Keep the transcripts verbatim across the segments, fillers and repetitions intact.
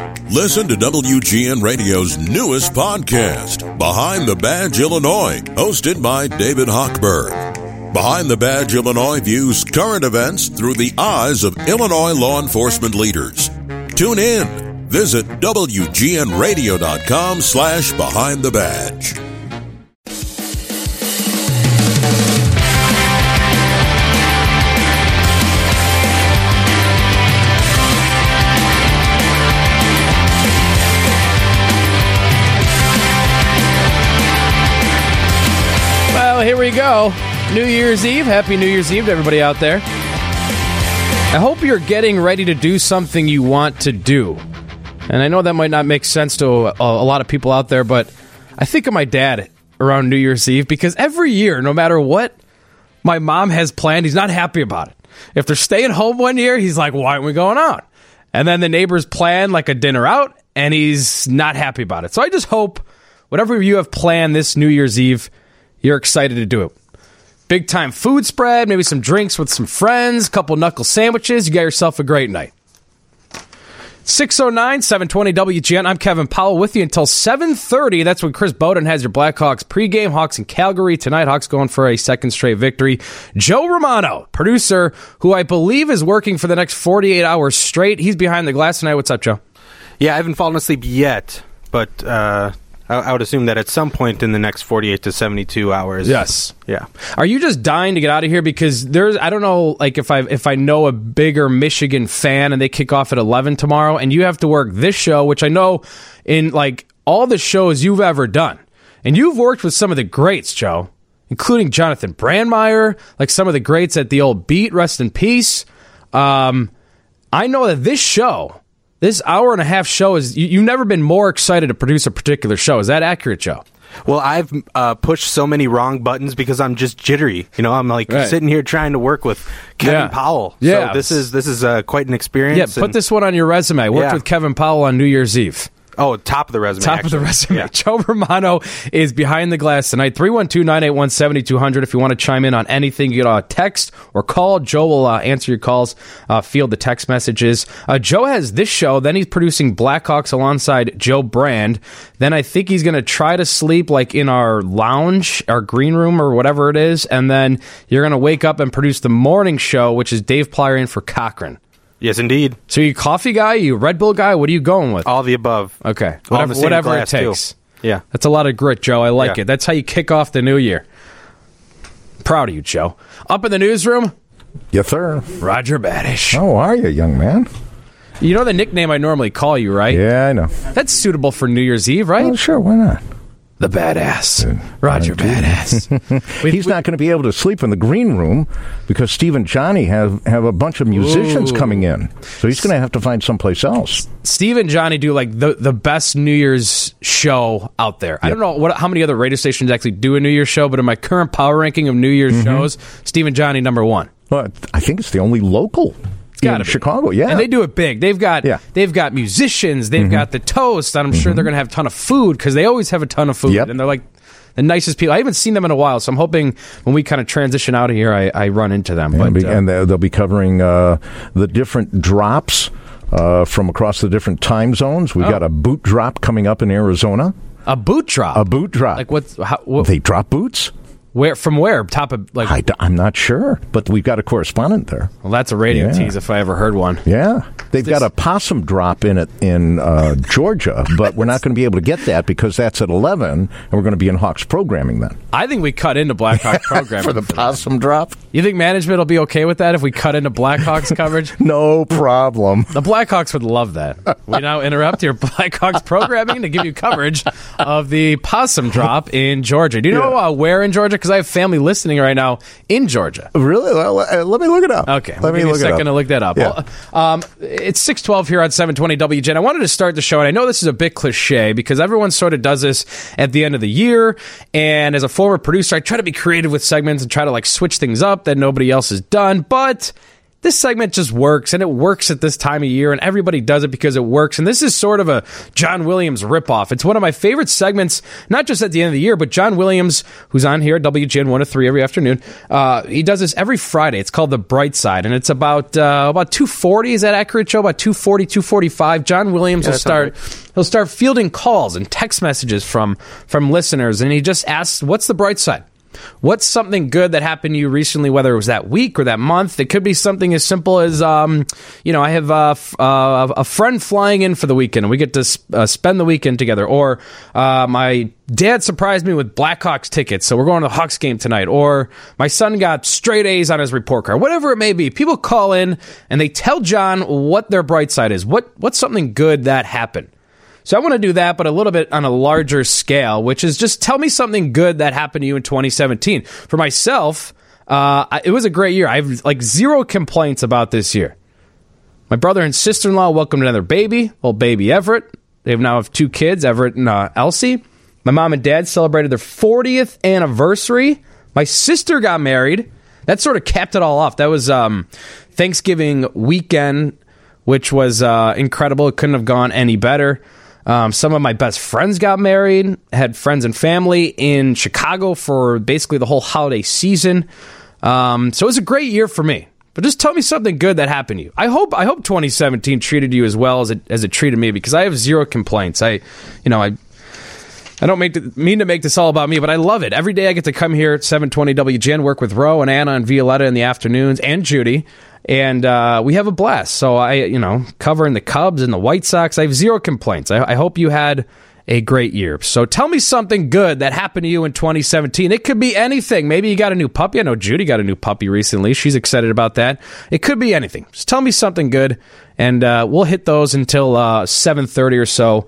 Listen to W G N Radio's newest podcast, Behind the Badge Illinois, hosted by David Hochberg. Behind the Badge Illinois views current events through the eyes of Illinois law enforcement leaders. Tune in. Visit W G N radio dot com slash behind the badge. Well, here we go. New Year's Eve. Happy New Year's Eve to everybody out there. I hope you're getting ready to do something you want to do. And I know that might not make sense to a, a lot of people out there, but I think of my dad around New Year's Eve because every year, no matter what my mom has planned, he's not happy about it. If they're staying home one year, he's like, why aren't we going out? And then the neighbors plan like a dinner out, and he's not happy about it. So I just hope whatever you have planned this New Year's Eve, you're excited to do it. Big time food spread, maybe some drinks with some friends, couple knuckle sandwiches. You got yourself a great night. six oh nine, seven twenty W G N. I'm Kevin Powell with you until seven thirty. That's when Chris Bowden has your Blackhawks pregame. Hawks in Calgary tonight. Hawks going for a second straight victory. Joe Romano, producer, who I believe is working for the next forty-eight hours straight. He's behind the glass tonight. What's up, Joe? Yeah, I haven't fallen asleep yet, but uh, I, I would assume that at some point in the next forty-eight to seventy-two hours. Yes. Yeah. Are you just dying to get out of here? Because there's, I don't know, like if I if I know a bigger Michigan fan and they kick off at eleven tomorrow and you have to work this show, which I know in like all the shows you've ever done. And you've worked with some of the greats, Joe, including Jonathan Brandmeier, like some of the greats at the old Beat, rest in peace. Um, I know that this show, this hour and a half show, is you, you've never been more excited to produce a particular show. Is that accurate, Joe? Well, I've uh, pushed so many wrong buttons because I'm just jittery. You know, I'm like right. sitting here trying to work with Kevin yeah. Powell. Yeah. So this is this is uh, quite an experience. Yeah, put and, this one on your resume. I worked yeah. with Kevin Powell on New Year's Eve. Oh, top of the resume. Top actually. of the resume. Yeah. Joe Romano is behind the glass tonight. three one two, nine eight one, seven two zero zero. If you want to chime in on anything, you get a text or call. Joe will uh, answer your calls, uh, field the text messages. Uh, Joe has this show. Then he's producing Blackhawks alongside Joe Brand. Then I think he's going to try to sleep like in our lounge, our green room or whatever it is. And then you're going to wake up and produce the morning show, which is Dave Plyer in for Cochran. Yes, indeed. So you Coffee guy, you Red Bull guy? What are you going with? All the above. Okay. All Whatever, in the same whatever it glass, takes. too. Yeah. That's a lot of grit, Joe. I like Yeah. it. That's how you kick off the new year. Proud of you, Joe. Up in the newsroom, Yes, sir. Roger Badish. How are you, young man? You know the nickname I normally call you, right? Yeah, I know. That's suitable for New Year's Eve, right? Oh, sure, why not? The Badass. Roger Badass. He's not going to be able to sleep in the green room because Steve and Johnny have, have a bunch of musicians Ooh. coming in. So he's going to have to find someplace else. Steve and Johnny do like the, the best New Year's show out there. I Yep. don't know what how many other radio stations actually do a New Year's show, but in my current power ranking of New Year's Mm-hmm. shows, Steve and Johnny number one. Well, I think it's the only local in Gotta be. Chicago. Yeah. And they do it big. They've got Yeah. they've got musicians, they've Mm-hmm. got the toast, and I'm sure they're going to have a ton of food because they always have a ton of food. Yep. And they're like the nicest people. I haven't seen them in a while, so I'm hoping when we kind of transition out of here, I, I run into them. And, but, be, uh, and they'll be covering uh, the different drops uh, from across the different time zones. We've Oh. got a boot drop coming up in Arizona. a boot drop. A boot drop. Like what? How, what They drop boots? where from where? Top of like. I, am not sure, but we've got a correspondent there. Well, that's a radio Yeah. tease if I ever heard one. Yeah. They've This- got a possum drop in it in uh, Georgia, but we're not going to be able to get that because that's at eleven, and we're going to be in Hawks programming then. I think we cut into Blackhawks programming For the possum drop? You think management will be okay with that if we cut into Blackhawks coverage? No problem. The Blackhawks would love that. We now interrupt your Blackhawks programming to give you coverage of the possum drop in Georgia. Do you know Yeah. uh, where in Georgia? Because I have family listening right now in Georgia. Really? Well, uh, let me look it up. Okay, Let we'll me give you a look it second up. to look that up. Yeah. Well, um, it's six twelve here on seven twenty W G N. I wanted to start the show, and I know this is a bit cliche because everyone sort of does this at the end of the year. And as a former producer, I try to be creative with segments and try to like switch things up that nobody else has done. But this segment just works, and it works at this time of year, and everybody does it because it works. And this is sort of a John Williams ripoff. It's one of my favorite segments, not just at the end of the year, but John Williams, who's on here at W G N one oh three every afternoon, uh, he does this every Friday. It's called The Bright Side, and it's about uh, about two forty. Is that accurate, Joe? About two forty, two forty-five. John Williams yeah, will start right. he'll start fielding calls and text messages from from listeners, and he just asks, "What's the bright side? What's something good that happened to you recently, whether it was that week or that month?" It could be something as simple as, um, you know, I have uh, f- uh, a friend flying in for the weekend, and we get to sp- uh, spend the weekend together. Or uh, my dad surprised me with Blackhawks tickets, so we're going to the Hawks game tonight. Or my son got straight A's on his report card. Whatever it may be, people call in, and they tell John what their bright side is. What What's something good that happened? So I want to do that, but a little bit on a larger scale, which is just tell me something good that happened to you in twenty seventeen. For myself, uh, it was a great year. I have like zero complaints about this year. My brother and sister-in-law welcomed another baby, old baby Everett. They now have two kids, Everett and uh, Elsie. My mom and dad celebrated their fortieth anniversary. My sister got married. That sort of capped it all off. That was um, Thanksgiving weekend, which was uh, incredible. It couldn't have gone any better. Um, some of my best friends got married, had friends and family in Chicago for basically the whole holiday season. Um, so it was a great year for me. But just tell me something good that happened to you. I hope I hope twenty seventeen treated you as well as it as it treated me, because I have zero complaints. I, you know, I I don't make to, mean to make this all about me, but I love it. Every day I get to come here at seven twenty W G N, work with Ro and Anna and Violetta in the afternoons, and Judy. And uh, we have a blast. So I, you know, covering the Cubs and the White Sox, I have zero complaints. I, I hope you had a great year. So tell me something good that happened to you in twenty seventeen. It could be anything. Maybe you got a new puppy. I know Judy got a new puppy recently. She's excited about that. It could be anything. Just tell me something good, and uh, we'll hit those until uh, seven thirty or so.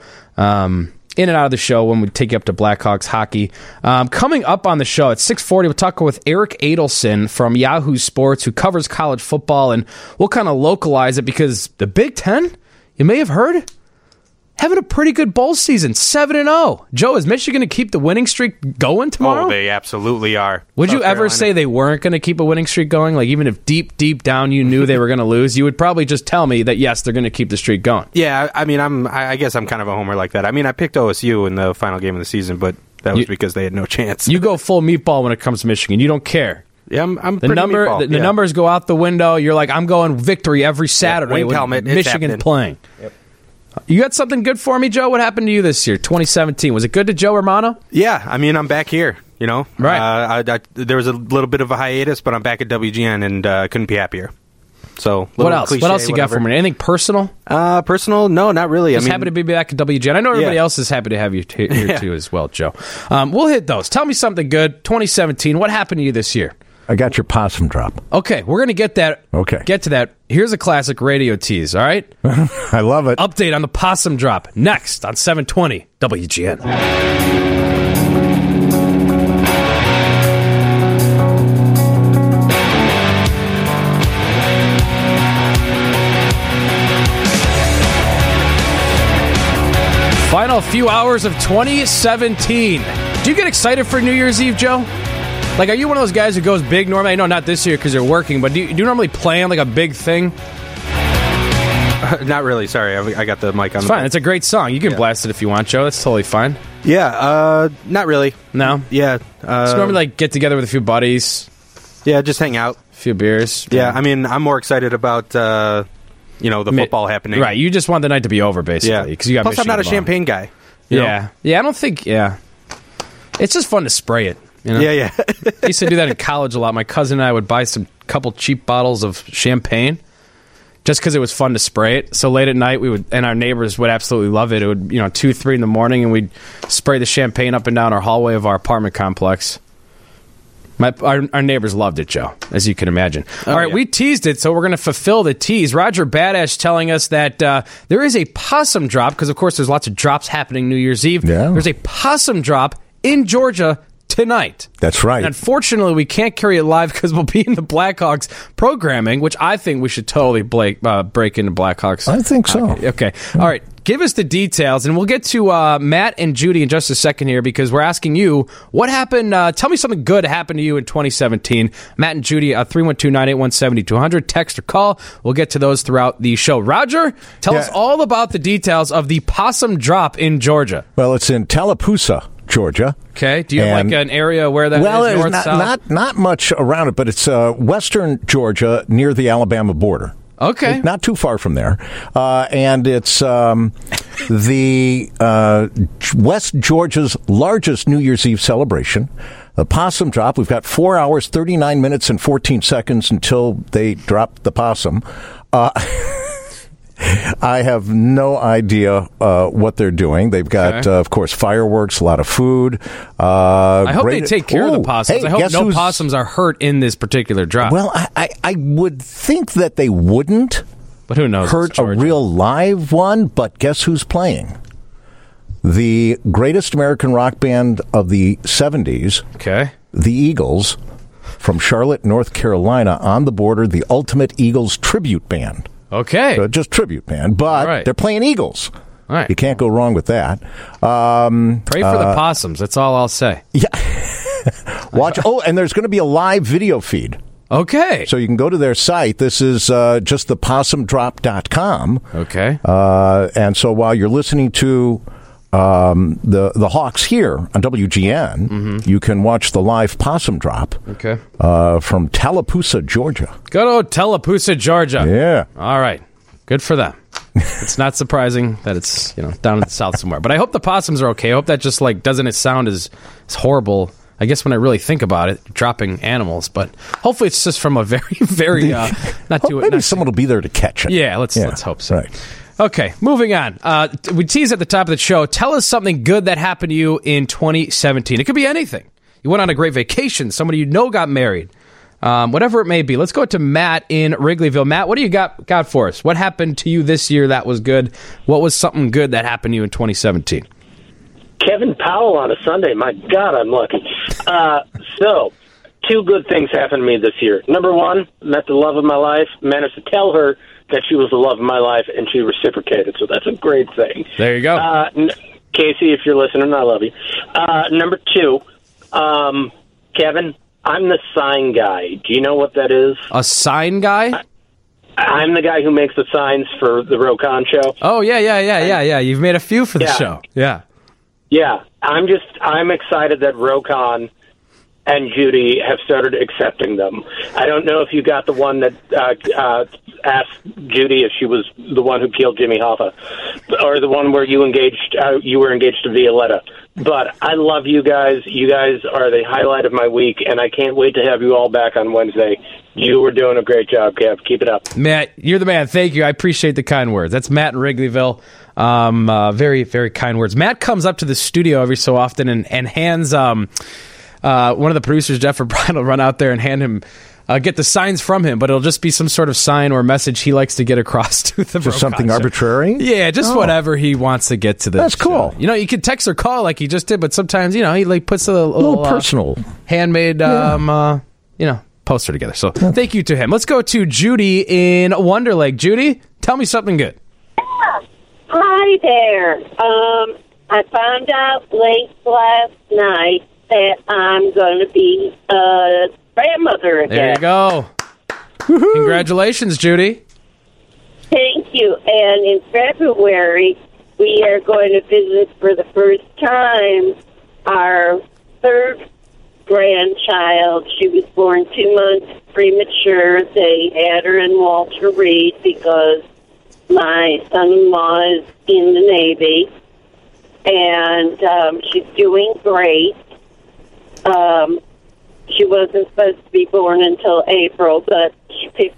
Um in and out of the show when we take you up to Blackhawks hockey. Um, coming up on the show at six forty, we'll talk with Eric Adelson from Yahoo Sports, who covers college football, and we'll kind of localize it because the Big Ten, you may have heard, having a pretty good bowl season, seven and oh. Joe, is Michigan going to keep the winning streak going tomorrow? Oh, they absolutely are. Would South you ever Carolina. say they weren't going to keep a winning streak going? Like, even if deep, deep down you knew they were going to lose, you would probably just tell me that, yes, they're going to keep the streak going. Yeah, I mean, I'm. I guess I'm kind of a homer like that. I mean, I picked O S U in the final game of the season, but that was you, because they had no chance. You go full meatball when it comes to Michigan. You don't care. Yeah, I'm. I'm the number, meatball. the, the yeah. numbers go out the window. You're like, I'm going victory every Saturday yeah, with helmet, Michigan playing. Yep. You got something good for me, Joe? What happened to you this year, twenty seventeen? Was it good to Joe Romano? Yeah, I mean, I'm back here, you know. Right. Uh, I, I, there was a little bit of a hiatus, but I'm back at W G N and uh, couldn't be happier. So, what else? Cliche, what else you whatever. got for me? Anything personal? Uh, personal? No, not really. Just I mean, happy to be back at W G N. I know everybody yeah. else is happy to have you t- here yeah. too as well, Joe. Um, we'll hit those. Tell me something good. twenty seventeen. What happened to you this year? I got your possum drop. Okay, we're going to get that. Okay. Get to that. Here's a classic radio tease, all right? I love it. Update on the possum drop next on seven twenty W G N. Final few hours of twenty seventeen. Do you get excited for New Year's Eve, Joe? Like, are you one of those guys who goes big normally? I know not this year because you're working, but do you, do you normally plan like a big thing? Uh, not really. Sorry, I, I got the mic on. It's the fine. It's a great song. You can yeah. blast it if you want, Joe. That's totally fine. Yeah, uh, not really. No? Yeah. Uh, Just normally like get together with a few buddies, yeah, just hang out. a few beers. Yeah, I mean, I'm more excited about, uh, you know, the Mi- football happening. Right. You just want the night to be over, basically. Yeah. Because you got Plus, I'm Michigan not a tomorrow. champagne guy. you Yeah. know? Yeah, I don't think, yeah. It's just fun to spray it. You know? Yeah, yeah. I used to do that in college a lot. My cousin and I would buy some couple cheap bottles of champagne just because it was fun to spray it. So late at night, we would, and our neighbors would absolutely love it. It would, you know, two, three in the morning, and we'd spray the champagne up and down our hallway of our apartment complex. My our, our neighbors loved it, Joe, as you can imagine. Oh, All right, yeah. we teased it, so we're going to fulfill the tease. Roger Badash telling us that uh, there is a possum drop, because, of course, there's lots of drops happening New Year's Eve. Yeah. There's a possum drop in Georgia tonight. That's right. And unfortunately, we can't carry it live because we'll be in the Blackhawks programming, which I think we should totally break, uh, break into Blackhawks. I think so. Okay. okay. All right. give us the details, and we'll get to uh, Matt and Judy in just a second here because we're asking you what happened. Uh, tell me something good happened to you in twenty seventeen. Matt and Judy, uh, three one two, nine eight one, seven two zero zero. Text or call. We'll get to those throughout the show. Roger, tell yeah. us all about the details of the possum drop in Georgia. Well, it's in Tallapoosa, Georgia. Okay. Do you have And- like an area where that well, is? there's North, not, south? not not much around it, but it's uh, western Georgia near the Alabama border. Okay. Not too far from there. Uh, and it's um, the uh, West Georgia's largest New Year's Eve celebration. The possum drop. We've got four hours, thirty-nine minutes, and fourteen seconds until they drop the possum. Uh, I have no idea uh, what they're doing. They've got, Okay. uh, of course, fireworks, a lot of food. Uh, I hope great- they take care of the Ooh, possums. hey, I hope guess no who's- possums are hurt in this particular drop. Well, I, I, I would think that they wouldn't but who knows? hurt It's a Georgia. real live one, but guess who's playing? The greatest American rock band of the seventies, Okay. the Eagles, from Charlotte, North Carolina, on the border, the Ultimate Eagles Tribute Band. Okay. So just tribute band, but Right. they're playing Eagles. All right. You can't go wrong with that. Um, Pray for the possums. That's all I'll say. yeah. Watch. Oh, and there's going to be a live video feed. Okay. So you can go to their site. This is uh, just the possum drop dot com. Okay. Uh, and so while you're listening to um, the the Hawks here on W G N, Mm-hmm. you can watch the live possum drop Okay. uh, from Tallapoosa, Georgia. Good old Tallapoosa, Georgia. Yeah. All right. Good for them. It's not surprising that it's, you know, down in the south somewhere. But I hope the possums are okay. I hope that just, like, doesn't it sound as, as horrible, I guess, when I really think about it, dropping animals. But hopefully it's just from a very, very, uh, not Oh, too... maybe not, someone will be there to catch it. Yeah, let's let's hope so. Right. Okay, moving on. Uh, t- we teased at the top of the show. Tell us something good that happened to you in twenty seventeen. It could be anything. You went on a great vacation. Somebody you know got married. Um, whatever it may be. Let's go to Matt in Wrigleyville. Matt, what do you got got for us? What happened to you this year that was good? What was something good that happened to you in twenty seventeen? Kevin Powell on a Sunday. My God, I'm lucky. Uh, so, two good things happened to me this year. Number one, met the love of my life, managed to tell her that she was the love of my life, and she reciprocated. So that's a great thing. There you go. Uh, n- Casey, if you're listening, I love you. Uh, number two, um, Kevin, I'm the sign guy. Do you know what that is? A sign guy? I'm the guy who makes the signs for the Rokon show. Oh, yeah, yeah, yeah, yeah, yeah. You've made a few for the Yeah. show. Yeah. Yeah, I'm just, I'm excited that Rokon and Judy have started accepting them. I don't know if you got the one that uh, uh, asked Judy if she was the one who killed Jimmy Hoffa, or the one where you engaged, uh, you were engaged to Violetta. But I love you guys. You guys are the highlight of my week, and I can't wait to have you all back on Wednesday. You were doing a great job, Kev. Keep it up. Matt, you're the man. Thank you. I appreciate the kind words. That's Matt in Wrigleyville. Um, uh, very, very kind words. Matt comes up to the studio every so often and, and hands um, uh, one of the producers, Jeff O'Brien, will run out there and hand him, uh, get the signs from him, but it'll just be some sort of sign or message he likes to get across to the Just Rokon something show. arbitrary? Yeah, just Oh. whatever he wants to get to the That's show. cool. You know, you can text or call like he just did, but sometimes, you know, he like puts a little, A little uh, personal. handmade, um, uh, you know, poster together. So thank you to him. Let's go to Judy in Wonder Lake. Judy, tell me something good. Hi there. Um, I found out late last night that I'm going to be a grandmother again. There you go. Congratulations, Judy. Thank you. And in February, we are going to visit for the first time our third grandchild. She was born two months premature. They had her in Walter Reed because my son-in-law is in the Navy, and um, she's doing great. Um, she wasn't supposed to be born until April, but she picked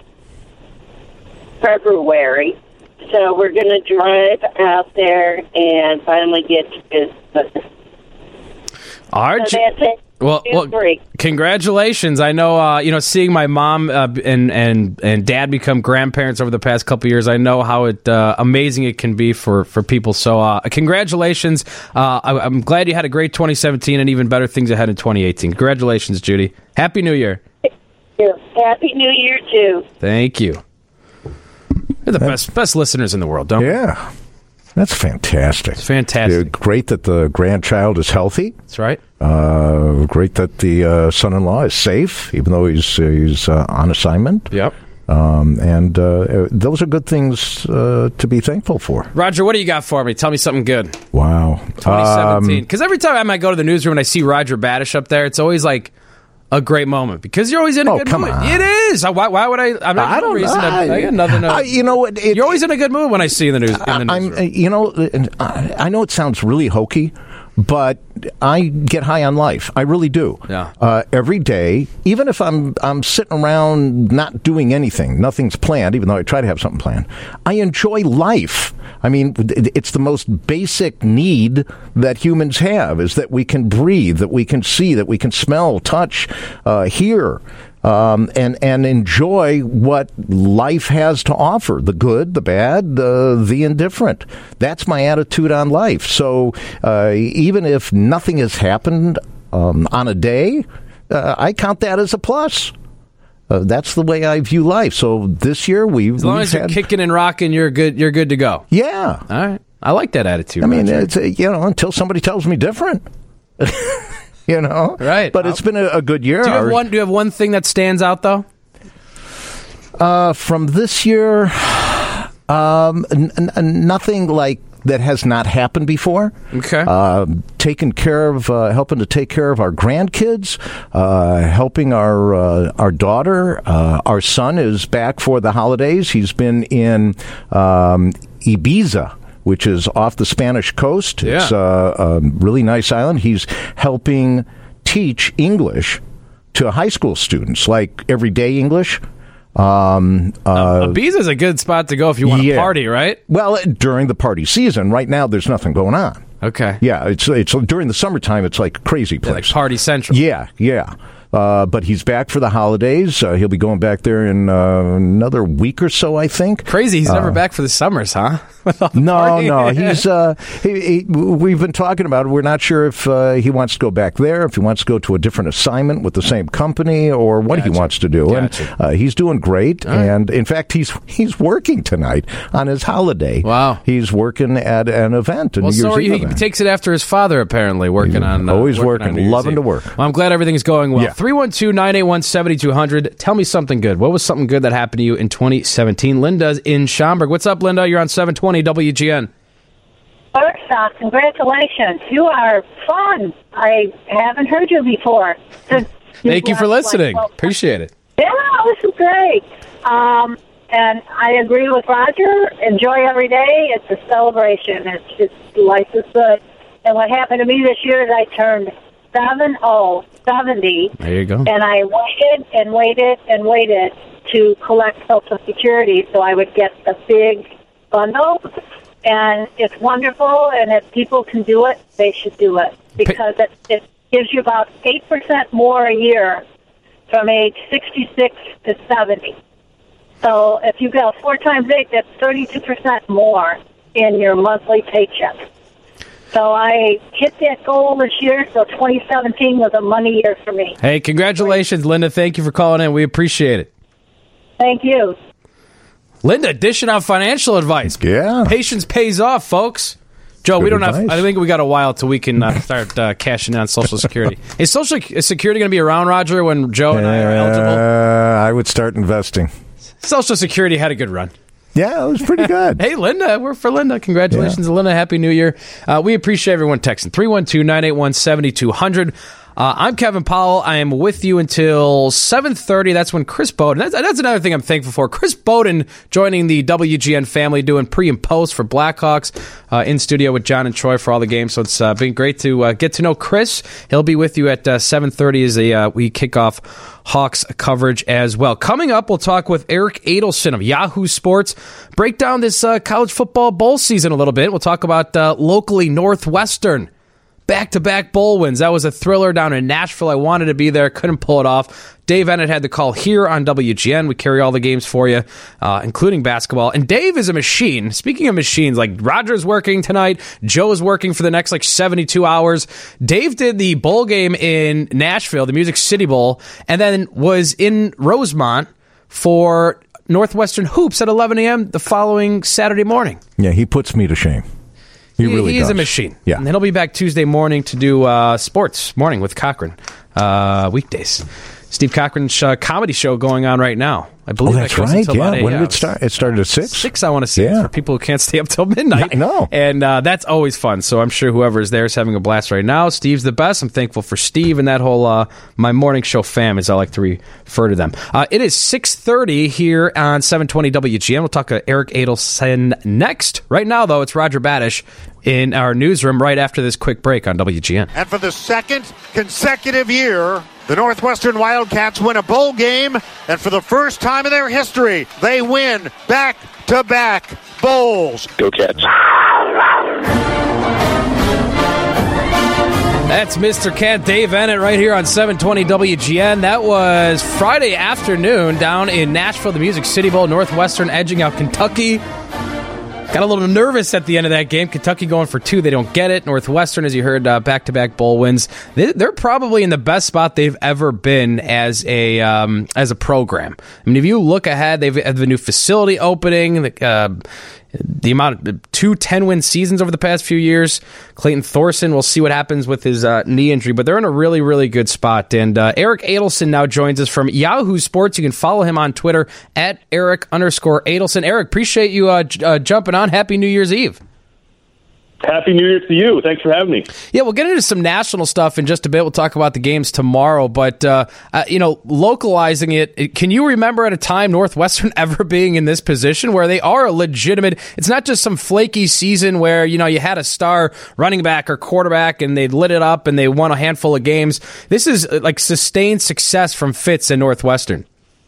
February. So we're going to drive out there and finally get to visit. All right. So that's it. Well, Feel well, free. congratulations. I know, uh, you know, seeing my mom uh, and, and, and dad become grandparents over the past couple of years, I know how it uh, amazing it can be for, for people. So uh, congratulations. Uh, I, I'm glad you had a great twenty seventeen and even better things ahead in twenty eighteen. Congratulations, Judy. Happy New Year. Happy New Year, too. Thank you. You're the best best listeners in the world, don't we? Yeah. That's fantastic. It's fantastic. Uh, great that the grandchild is healthy. That's right. Uh, great that the uh, son-in-law is safe, even though he's he's uh, on assignment. Yep. Um, and uh, those are good things uh, to be thankful for. Roger, what do you got for me? Tell me something good. Wow. twenty seventeen. Because Um, every time I might go to the newsroom and I see Roger Badish up there, it's always like a great moment because you're always in a Oh, good come mood. on. It is. Why, why would I? I'm not I no don't reason to, I, I got nothing to, I- you know what? It, You're always in a good mood when I see you in the news. In the I'm, newsroom. uh, you know, and I I know it sounds really hokey, but I get high on life. I really do. Yeah. Uh, every day, even if I'm I'm sitting around not doing anything, nothing's planned. Even though I try to have something planned, I enjoy life. I mean, it's the most basic need that humans have: is that we can breathe, that we can see, that we can smell, touch, uh, hear. Um, and and enjoy what life has to offer, the good, the bad, uh, the indifferent. That's my attitude on life. So uh, even if nothing has happened um, on a day, uh, I count that as a plus. Uh, that's the way I view life. So this year we as long we've as you're had, kicking and rocking, you're good. You're good to go. yeah. All right. I like that attitude. I mean, Roger. it's uh, you know until somebody tells me different. You know, Right. But it's been a, a good year. do you have Our- one? Do you have one thing that stands out though? Uh, from this year, um, n- n- nothing like that has not happened before. Okay. Uh, taking care of, uh, helping to take care of our grandkids, uh, helping our uh, our daughter. Uh, our son is back for the holidays. He's been in um, Ibiza, which is off the Spanish coast. Yeah. It's uh, a really nice island. He's helping teach English to high school students, like everyday English. Um, uh, Ibiza's a good spot to go if you want to yeah. party, right? well, during the party season, right now there's nothing going on. Okay. Yeah, it's it's during the summertime. It's like a crazy Like place. party central. Yeah, yeah. Uh, but he's back for the holidays. Uh, he'll be going back there in uh, another week or so, I think. Crazy. He's Uh, never back for the summers, huh? With all the No, partying. no. He's. Uh, he, he, we've been talking about it. We're not sure if uh, he wants to go back there, if he wants to go to a different assignment with the same company, or what Gotcha. he wants to do. Gotcha. And uh, he's doing great. All right. And in fact, he's he's working tonight on his holiday. Wow. He's working at an event. A Well, New so Year's are Eve you, he event. takes it after his father, apparently, working on. Uh, always on working, New Year's loving Eve. to work. Well, I'm glad everything's going well. Yeah. three one two, nine eight one, seven two zero zero. Tell me something good. What was something good that happened to you in twenty seventeen? Linda's in Schaumburg. What's up, Linda? You're on seven twenty W G N. First off, congratulations. You are fun. I haven't heard you before. Since Thank you for left, listening. like, well, Appreciate it. Yeah, this is great. Um, and I agree with Roger. Enjoy every day. It's a celebration. It's just life is good. And what happened to me this year is I turned seven oh, seventy, There you go. and I waited and waited and waited to collect Social Security so I would get the big bundle. And it's wonderful, and if people can do it, they should do it because it, it gives you about eight percent more a year from age sixty-six to seventy. So if you go four times eight, that's thirty-two percent more in your monthly paycheck. So I hit that goal this year, so twenty seventeen was a money year for me. Hey, congratulations, Linda. Thank you for calling in. We appreciate it. Thank you. Linda, dishing out financial advice. Yeah. Patience pays off, folks. Joe, we Good don't have. advice. I think we got a while till we can uh, start uh, cashing in on Social Security. Is Social Security going to be around, Roger, when Joe and I are eligible? Uh, I would start investing. Social Security had a good run. Yeah, it was pretty good. Hey, Linda, we're for Linda. Congratulations, Linda. Happy New Year. Uh, we appreciate everyone texting. three one two, nine eight one, seven two zero zero. Uh, I'm Kevin Powell. I am with you until seven thirty. That's when Chris Bowden, that's, that's another thing I'm thankful for. Chris Bowden joining the W G N family, doing pre and post for Blackhawks uh, in studio with John and Troy for all the games. So it's uh, been great to uh, get to know Chris. He'll be with you at uh, seven thirty as a, uh, we kick off Hawks coverage as well. Coming up, we'll talk with Eric Adelson of Yahoo Sports, break down this uh, college football bowl season a little bit. We'll talk about uh, locally Northwestern. Back-to-back bowl wins. That was a thriller down in Nashville. I wanted to be there. Couldn't pull it off. Dave Ennett had the call here on W G N. We carry all the games for you, uh, including basketball. And Dave is a machine. Speaking of machines, like Roger's working tonight. Joe's working for the next like seventy-two hours. Dave did the bowl game in Nashville, the Music City Bowl, and then was in Rosemont for Northwestern Hoops at eleven a.m. the following Saturday morning. Yeah, he puts me to shame. He really He is does. a machine. Yeah. And he'll be back Tuesday morning to do uh, sports morning with Cochran, uh, weekdays. Steve Cochran's uh, comedy show going on right now. I believe Oh, that's that goes right. until Yeah. about eight. When did Yeah, it start? It started at six? Six, I want to say, Yeah. for people who can't stay up till midnight. I know. And uh, that's always fun. So I'm sure whoever is there is having a blast right now. Steve's the best. I'm thankful for Steve and that whole uh, my morning show fam, as I like to refer to them. Uh, it is six thirty here on seven twenty W G N. We'll talk to Eric Adelson next. Right now, though, it's Roger Badish in our newsroom right after this quick break on W G N. And for the second consecutive year, the Northwestern Wildcats win a bowl game, and for the first time in their history, they win back-to-back bowls. Go Cats. That's Mister Cat Dave Ennett right here on seven twenty W G N. That was Friday afternoon down in Nashville, the Music City Bowl. Northwestern edging out Kentucky. Got a little nervous at the end of that game. Kentucky going for two. They don't get it. Northwestern, as you heard, uh, back-to-back bowl wins. They, they're probably in the best spot they've ever been as a um, as a program. I mean, if you look ahead, they've have a new facility opening. The, uh, the amount of two ten-win seasons over the past few years. Clayton Thorson, we'll see what happens with his uh, knee injury, but they're in a really, really good spot. And uh, Eric Adelson now joins us from Yahoo Sports. You can follow him on Twitter at Eric underscore Adelson. Eric, appreciate you uh, j- uh, jumping on. Happy New Year's Eve. Happy New Year to you. Thanks for having me. Yeah, we'll get into some national stuff in just a bit. We'll talk about the games tomorrow. But, uh, uh, you know, localizing it, it, can you remember at a time Northwestern ever being in this position where they are a legitimate, it's not just some flaky season where, you know, you had a star running back or quarterback and they lit it up and they won a handful of games. This is uh, like sustained success from Fitz and Northwestern.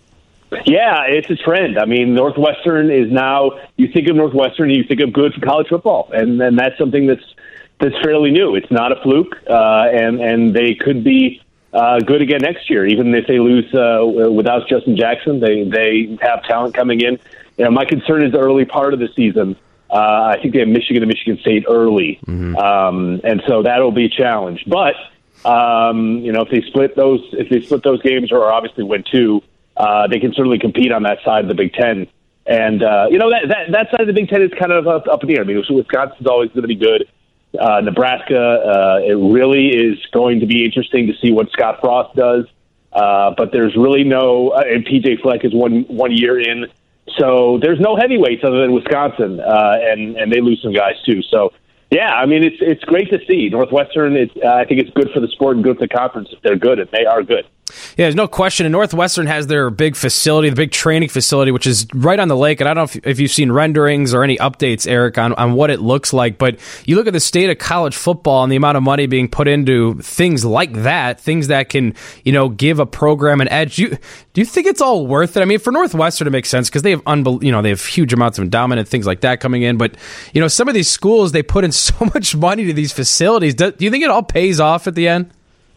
Yeah, it's a trend. I mean, Northwestern is now, you think of Northwestern, you think of good for college football. And, and that's something that's that's fairly new. It's not a fluke, uh, and, and they could be uh, good again next year, even if they lose uh, without Justin Jackson. They they have talent coming in. You know, my concern is the early part of the season. Uh, I think they have Michigan and Michigan State early, mm-hmm. um, and so that'll be a challenge. But um, you know, if they split those, if they split those games, or obviously win two, uh, they can certainly compete on that side of the Big Ten. And uh, you know that, that that side of the Big Ten is kind of up, up in the air. I mean, Wisconsin's always going to be good. Uh, Nebraska, uh, it really is going to be interesting to see what Scott Frost does. Uh, but there's really no, uh, and P J Fleck is one one year in, so there's no heavyweights other than Wisconsin, uh, and and they lose some guys too. So yeah, I mean it's it's great to see Northwestern. It's, uh, I think it's good for the sport and good for the conference if they're good, and they are good. Yeah, there's no question. And Northwestern has their big facility, the big training facility, which is right on the lake. And I don't know if, if you've seen renderings or any updates, Eric, on, on what it looks like. But you look at the state of college football and the amount of money being put into things like that, things that can, you know, give a program an edge. Do you, do you think it's all worth it? I mean, for Northwestern, it makes sense because they have, unbel- you know, they have huge amounts of endowment and things like that coming in. But, you know, some of these schools, they put in so much money to these facilities. Do, do you think it all pays off at the end?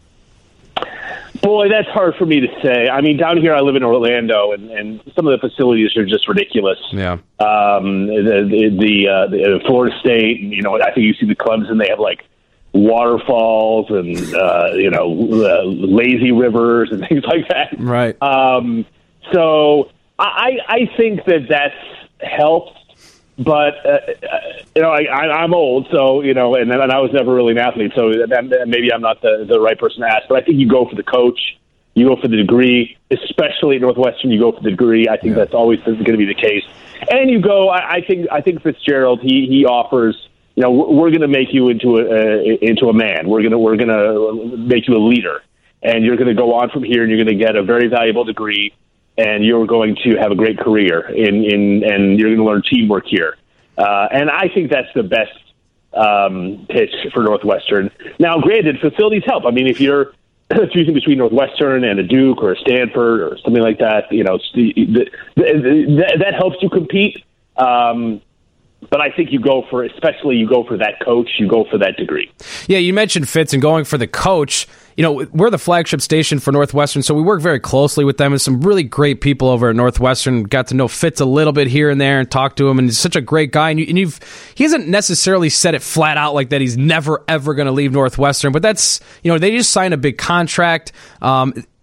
Boy, that's hard for me to say. I mean, down here I live in Orlando, and, and some of the facilities are just ridiculous. Yeah. Um, the the, the, uh, the Florida State, you know, I think you see the Clemson, they have like waterfalls and uh, you know uh, lazy rivers and things like that. Right. Um, so I I think that that's helped. But, uh, you know, I, I, I'm old, so, you know, and, and I was never really an athlete, so that, maybe I'm not the, the right person to ask. But I think you go for the coach, you go for the degree, especially at Northwestern, you go for the degree. I think yeah. that's always going to be the case. And you go, I, I think I think Fitzgerald, he, he offers, you know, we're going to make you into a, uh, into a man. We're going to we're going to make you a leader. And you're going to go on from here, and you're going to get a very valuable degree. And you're going to have a great career, in, in and you're going to learn teamwork here. Uh, and I think that's the best um, pitch for Northwestern. Now, granted, facilities help. I mean, if you're choosing between Northwestern and a Duke or a Stanford or something like that, you know, the, the, the, that helps you compete. Um, But I think you go for, especially you go for that coach, you go for that degree. Yeah, you mentioned Fitz and going for the coach. You know, we're the flagship station for Northwestern, so we work very closely with them. And some really great people over at Northwestern. Got to know Fitz a little bit here and there and talk to him, and he's such a great guy. And, you, and you've he hasn't necessarily said it flat out like that. He's never, ever going to leave Northwestern. But that's, you know, they just signed a big contract. Um,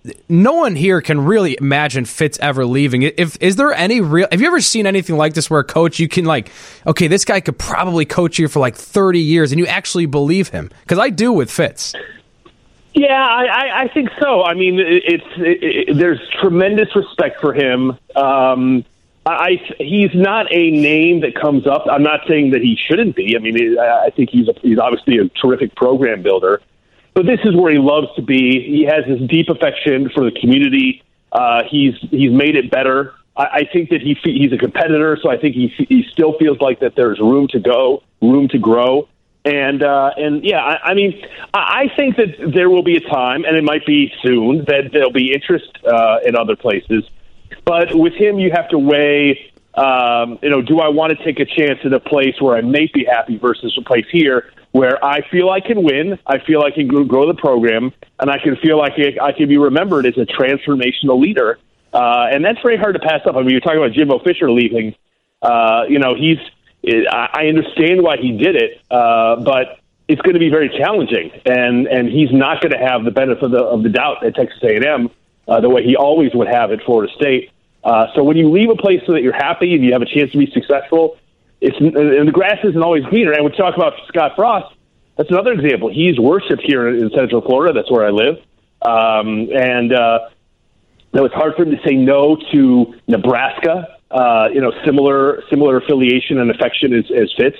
no one here can really imagine Fitz ever leaving. If is there any real? Have you ever seen anything like this where a coach you can like, okay, this guy could probably coach you for like thirty years, and you actually believe him? Because I do with Fitz. Yeah, I, I think so. I mean, it's it, it, there's tremendous respect for him. Um, I, he's not a name that comes up. I'm not saying that he shouldn't be. I mean, I think he's a, he's obviously a terrific program builder. But this is where he loves to be. He has this deep affection for the community. Uh, he's he's made it better. I, I think that he he's a competitor, so I think he he still feels like that there's room to go, room to grow. And uh, and yeah, I, I mean, I think that there will be a time, and it might be soon, that there'll be interest uh, in other places. But with him, you have to weigh, um, you know, do I want to take a chance at a place where I may be happy versus a place here where I feel I can win, I feel I can grow the program, and I can feel like I can be remembered as a transformational leader. Uh, and that's very hard to pass up. I mean, you're talking about Jimbo Fisher leaving. Uh, you know, he's. I understand why he did it, uh, but it's going to be very challenging, and, and he's not going to have the benefit of the, of the doubt at Texas A and M uh, the way he always would have at Florida State. Uh, so when you leave a place so that you're happy and you have a chance to be successful, it's and the grass isn't always greener. And we talk about Scott Frost. That's another example. He's worshipped here in Central Florida. That's where I live, um, and uh, it was hard for him to say no to Nebraska. Uh, you know, similar similar affiliation and affection as, as Fitz.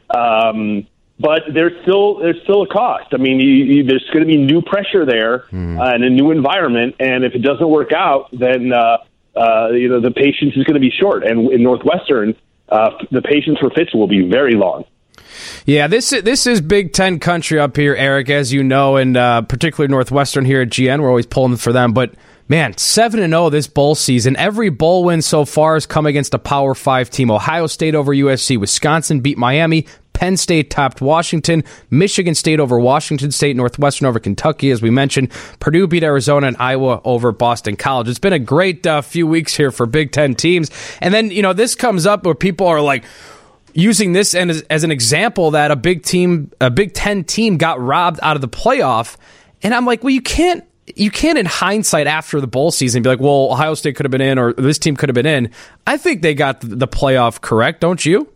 Um, but there's still there's still a cost. I mean, you, you, there's going to be new pressure there mm. uh, and a new environment. And if it doesn't work out, then uh, uh, you know the patience is going to be short. And in Northwestern, uh, the patience for Fitz will be very long. Yeah, this this is Big Ten country up here, Eric, as you know, and uh, particularly Northwestern here at G N. We're always pulling for them, but. Man, seven and oh this bowl season. Every bowl win so far has come against a Power five team. Ohio State over U S C. Wisconsin beat Miami. Penn State topped Washington. Michigan State over Washington State. Northwestern over Kentucky, as we mentioned. Purdue beat Arizona, and Iowa over Boston College. It's been a great uh, few weeks here for Big Ten teams. And then, you know, this comes up where people are like, using this as, as an example that a big team, a Big Ten team got robbed out of the playoff. And I'm like, well, you can't, You can't, in hindsight, after the bowl season, be like, well, Ohio State could have been in or this team could have been in. I think they got the playoff correct, don't you?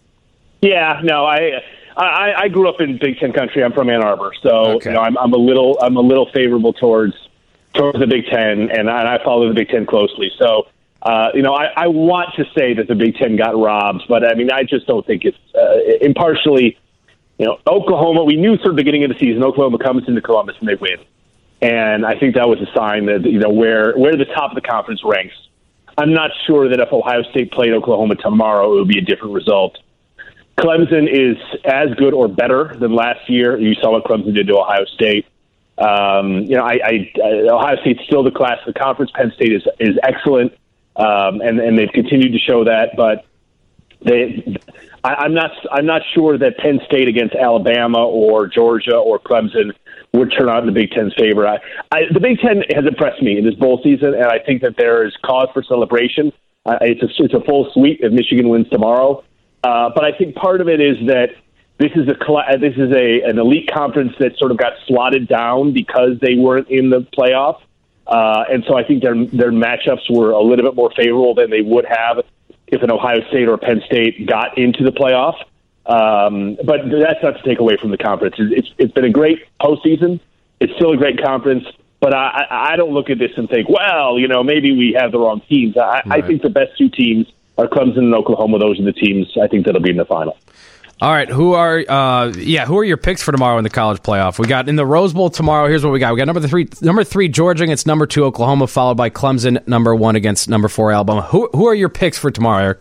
Yeah, no, I I, I grew up in Big Ten country. I'm from Ann Arbor, so okay. you know, I'm, I'm a little I'm a little favorable towards towards the Big Ten, and I, and I follow the Big Ten closely. So, uh, you know, I, I want to say that the Big Ten got robbed, but I mean, I just don't think it's uh, impartially. You know, Oklahoma. We knew sort of beginning of the season, Oklahoma comes into Columbus and they win. And I think that was a sign that, you know, where, where the top of the conference ranks. I'm not sure that if Ohio State played Oklahoma tomorrow, it would be a different result. Clemson is as good or better than last year. You saw what Clemson did to Ohio State. Um, you know, I, I, I, Ohio State's still the class of the conference. Penn State is is excellent, um, and and they've continued to show that. But they, I, I'm not I'm not sure that Penn State against Alabama or Georgia or Clemson would turn out in the Big Ten's favor. I, I, the Big Ten has impressed me in this bowl season, and I think that there is cause for celebration. Uh, it's, a, it's a full suite if Michigan wins tomorrow. Uh, but I think part of it is that this is a this is a an elite conference that sort of got slotted down because they weren't in the playoff, uh, and so I think their their matchups were a little bit more favorable than they would have if an Ohio State or Penn State got into the playoff. Um, but that's not to take away from the conference. It's, it's been a great postseason. It's still a great conference, but I, I don't look at this and think, well, you know, maybe we have the wrong teams. I, right. I think the best two teams are Clemson and Oklahoma. Those are the teams I think that'll be in the final. All right, who are uh, yeah, who are your picks for tomorrow in the college playoff? We got in the Rose Bowl tomorrow. Here's what we got: we got number three, number three Georgia against number two Oklahoma, followed by Clemson, number one against number four Alabama. Who who are your picks for tomorrow, Eric?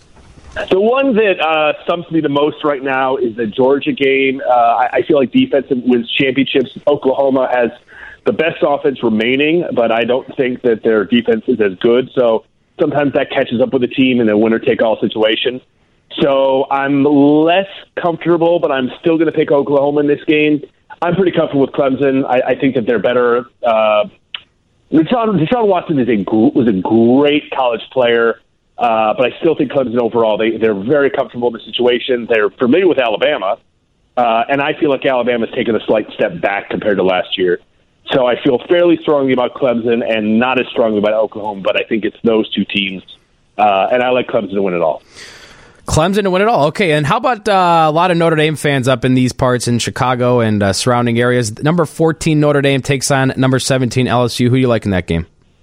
The one that uh, stumps me the most right now is the Georgia game. Uh, I, I feel like defense wins championships. Oklahoma has the best offense remaining, but I don't think that their defense is as good. So sometimes that catches up with the team in a winner-take-all situation. So I'm less comfortable, but I'm still going to pick Oklahoma in this game. I'm pretty comfortable with Clemson. I, I think that they're better. Uh, Deshaun, Deshaun Watson is a was a great college player. Uh, but I still think Clemson overall, they, they're very comfortable in the situation. They're familiar with Alabama, uh, and I feel like Alabama's taken a slight step back compared to last year. So I feel fairly strongly about Clemson and not as strongly about Oklahoma, but I think it's those two teams. Uh, and I like Clemson to win it all. Clemson to win it all. Okay, and how about uh, a lot of Notre Dame fans up in these parts in Chicago and uh, surrounding areas? Number fourteen Notre Dame takes on number seventeen L S U. Who do you like in that game?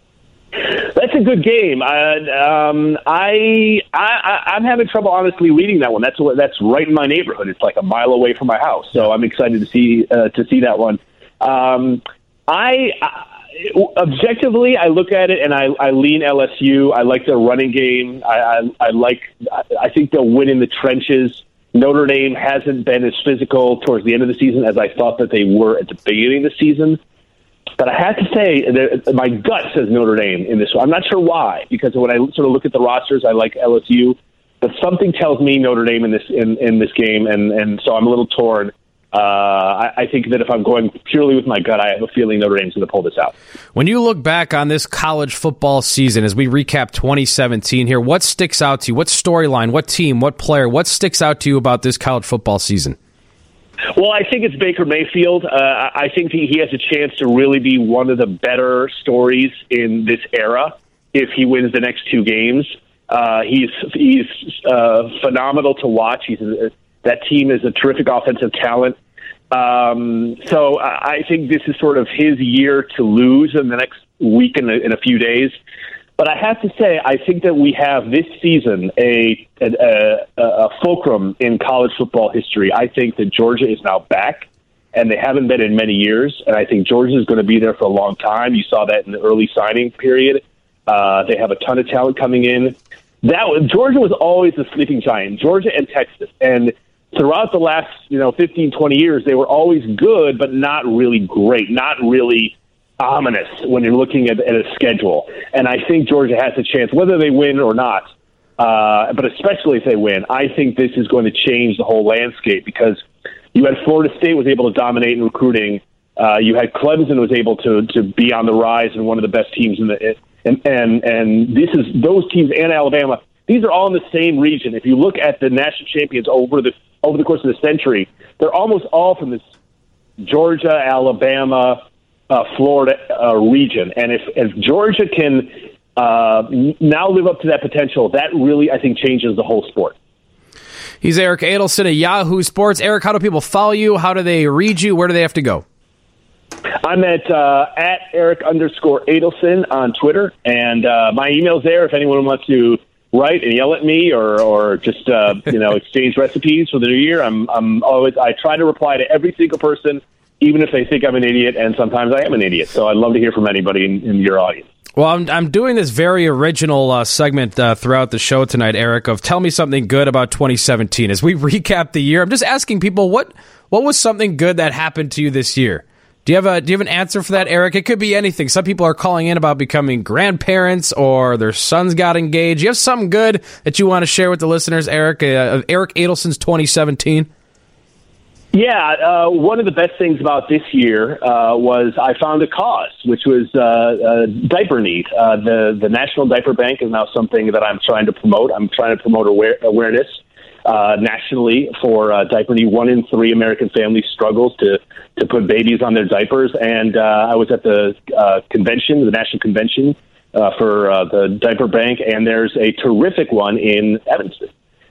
That's a good game. I, um, I, I, I'm having trouble honestly reading that one. That's what, that's right in my neighborhood. It's like a mile away from my house, so I'm excited to see uh, to see that one. Um, I, I objectively, I look at it and I, I lean L S U. I like their running game. I, I, I like. I think they'll win in the trenches. Notre Dame hasn't been as physical towards the end of the season as I thought that they were at the beginning of the season. But I have to say, that my gut says Notre Dame in this one. I'm not sure why, because when I sort of look at the rosters, I like L S U, but something tells me Notre Dame in this in, in this game, and, and so I'm a little torn. Uh, I, I think that if I'm going purely with my gut, I have a feeling Notre Dame's going to pull this out. When you look back on this college football season, as we recap twenty seventeen here, what sticks out to you? What storyline, what team, what player, what sticks out to you about this college football season? Well, I think it's Baker Mayfield. Uh, I think he, he has a chance to really be one of the better stories in this era if he wins the next two games. Uh, he's he's uh, phenomenal to watch. He's a, that team is a terrific offensive talent. Um, so I think this is sort of his year to lose in the next week and in a few days. But I have to say, I think that we have this season a, a, a fulcrum in college football history. I think that Georgia is now back, and they haven't been in many years. And I think Georgia is going to be there for a long time. You saw that in the early signing period. Uh, they have a ton of talent coming in. That Georgia was always the sleeping giant. Georgia and Texas, and throughout the last you know fifteen, twenty years, they were always good, but not really great, not really ominous when you're looking at, at a schedule. And I think Georgia has a chance, whether they win or not, uh, but especially if they win. I think this is going to change the whole landscape, because you had Florida State was able to dominate in recruiting. Uh, you had Clemson was able to to be on the rise and one of the best teams in the and and and this is those teams and Alabama. These are all in the same region. If you look at the national champions over the over the course of the century, they're almost all from this Georgia, Alabama, Uh, Florida uh, region. And if, if Georgia can uh, now live up to that potential, that really, I think, changes the whole sport. He's Eric Adelson of Yahoo Sports. Eric, how do people follow you? How do they read you? Where do they have to go? I'm at uh, at Eric underscore Adelson on Twitter, and uh, my email's there if anyone wants to write and yell at me or or just uh, you know exchange recipes for the new year. I'm I'm always I try to reply to every single person, even if they think I'm an idiot, and sometimes I am an idiot. So I'd love to hear from anybody in, in your audience. Well, I'm I'm doing this very original uh, segment uh, throughout the show tonight, Eric, of tell me something good about twenty seventeen. As we recap the year, I'm just asking people what what was something good that happened to you this year. Do you have a do you have an answer for that, Eric? It could be anything. Some people are calling in about becoming grandparents or their sons got engaged. You have something good that you want to share with the listeners, Eric? Uh, of Eric Adelson's twenty seventeen. Yeah, uh, one of the best things about this year uh, was I found a cause, which was uh, uh, diaper need. Uh, the the National Diaper Bank is now something that I'm trying to promote. I'm trying to promote aware- awareness uh, nationally for uh, diaper need. One in three American families struggles to to put babies on their diapers, and uh, I was at the uh, convention, the national convention uh, for uh, the Diaper Bank, and there's a terrific one in Evanston.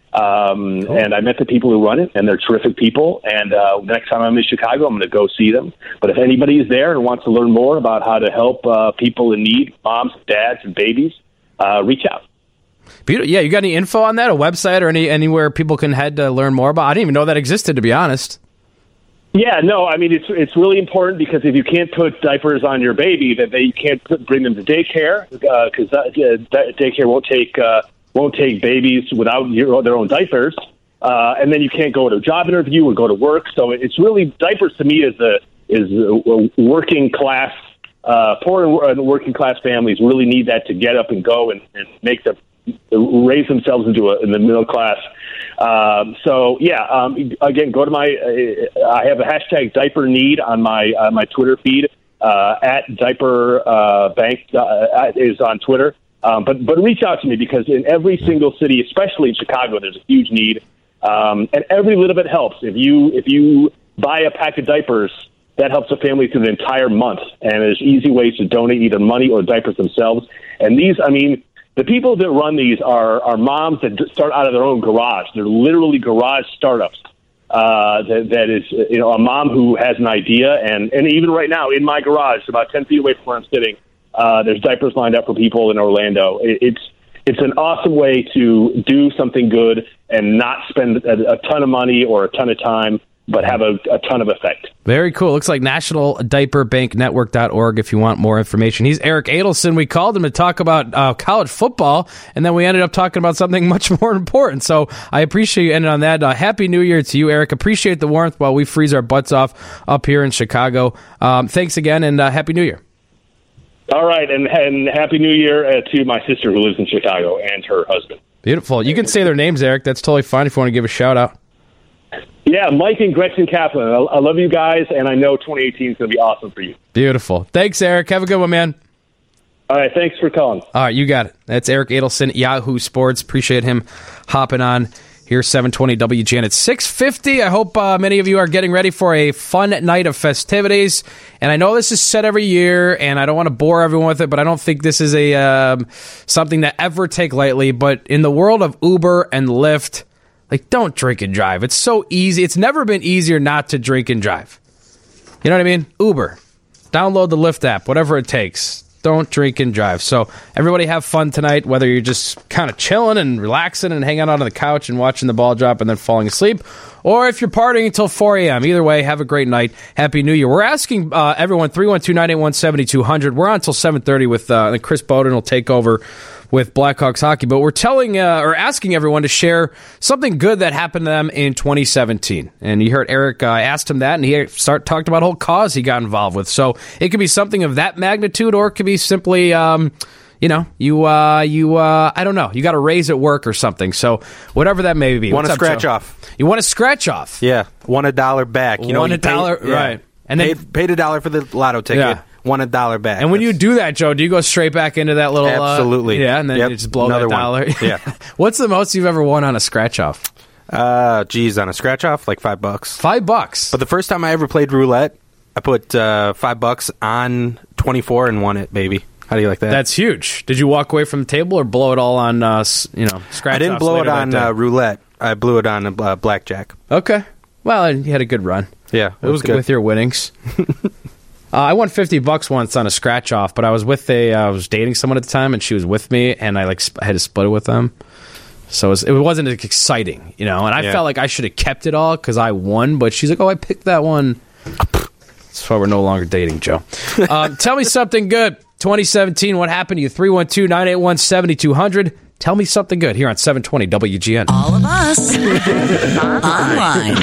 Um, oh. And I met the people who run it, and they're terrific people. And uh, next time I'm in Chicago, I'm going to go see them. But if anybody is there and wants to learn more about how to help uh, people in need, moms, dads, and babies, uh, reach out. Beautiful. Yeah, you got any info on that? A website or any anywhere people can head to learn more about? I didn't even know that existed, to be honest. Yeah, no, I mean, it's it's really important, because if you can't put diapers on your baby, that they you can't put, bring them to daycare, because uh, uh, daycare won't take uh, won't take babies without your, their own diapers, uh, and then you can't go to a job interview or go to work. So it's really, diapers to me is a is a working class, uh, poor and working class families really need that to get up and go and, and make them raise themselves into a in the middle class. Um, so yeah, um, again, go to my. Uh, I have a hashtag diaper need on my uh, my Twitter feed. Uh, at Diaper uh, Bank uh, is on Twitter. Um, but but reach out to me, because in every single city, especially in Chicago, there's a huge need, um, and every little bit helps. If you if you buy a pack of diapers that helps a family through the entire month. And there's easy ways to donate either money or diapers themselves. And these, I mean, the people that run these are, are moms that start out of their own garage. They're literally garage startups. Uh, that, that is, you know, a mom who has an idea. And, and even right now in my garage, about ten feet away from where I'm sitting, uh, there's diapers lined up for people in Orlando. It, it's, it's an awesome way to do something good and not spend a, a ton of money or a ton of time, but have a, a ton of effect. Very cool. Looks like national diaper bank network dot org if you want more information. He's Eric Adelson. We called him to talk about uh, college football, and then we ended up talking about something much more important. So I appreciate you ending on that. Uh, Happy New Year to you, Eric. Appreciate the warmth while we freeze our butts off up here in Chicago. Um, thanks again, and uh, Happy New Year. All right, and, and Happy New Year uh, to my sister who lives in Chicago and her husband. Beautiful. You can say their names, Eric. That's totally fine if you want to give a shout-out. Yeah, Mike and Gretchen Kaplan. I, I love you guys, and I know twenty eighteen is going to be awesome for you. Beautiful. Thanks, Eric. Have a good one, man. All right, thanks for calling. All right, you got it. That's Eric Adelson, Yahoo Sports. Appreciate him hopping on here, seven twenty W G N. It's six fifty. I hope uh, many of you are getting ready for a fun night of festivities. And I know this is set every year, and I don't want to bore everyone with it, but I don't think this is a um, something to ever take lightly. But in the world of Uber and Lyft, like, don't drink and drive. It's so easy. It's never been easier not to drink and drive. You know what I mean? Uber. Download the Lyft app, whatever it takes. Don't drink and drive. So everybody have fun tonight, whether you're just kind of chilling and relaxing and hanging out on the couch and watching the ball drop and then falling asleep, or if you're partying until four a.m. Either way, have a great night. Happy New Year. We're asking uh, everyone, three one two, nine eight one, seven two zero zero. We're on until seven thirty with uh, Chris Bowden will take over with Blackhawks hockey, but we're telling uh, or asking everyone to share something good that happened to them in twenty seventeen. And you heard Eric uh, asked him that, and he start talked about a whole cause he got involved with. So it could be something of that magnitude, or it could be simply, um, you know, you uh, you uh, I don't know, you got a raise at work or something. So whatever that may be. Want to scratch Joe? off? You want to scratch off? Yeah, won a dollar back. You know, won you a dollar, paid, yeah, right? And then paid, paid a dollar for the lotto ticket. Yeah. Won a dollar back. And when That's, you do that, Joe, do you go straight back into that little... Absolutely. Uh, yeah, and then yep. you just blow Another that dollar? One. Yeah. What's the most you've ever won on a scratch-off? Uh, geez, on a scratch-off, like five bucks. Five bucks? But the first time I ever played roulette, I put uh, five bucks on twenty-four and won it, baby. How do you like that? That's huge. Did you walk away from the table or blow it all on, uh, you know, scratch-offs? I didn't blow it on uh, roulette. I blew it on uh, blackjack. Okay. Well, you had a good run. Yeah, it with, was good. With your winnings. Uh, I won fifty bucks once on a scratch off, but I was with a, uh, I was dating someone at the time, and she was with me, and I like sp- I had to split it with them. So it, was, it wasn't as exciting, you know. And I yeah. felt like I should have kept it all because I won, but she's like, "Oh, I picked that one." That's why we're no longer dating, Joe. Um, tell me something good. twenty seventeen, what happened to you? three one two, nine eight one, seven two zero zero. Tell me something good here on seven twenty W G N. All of us. Online.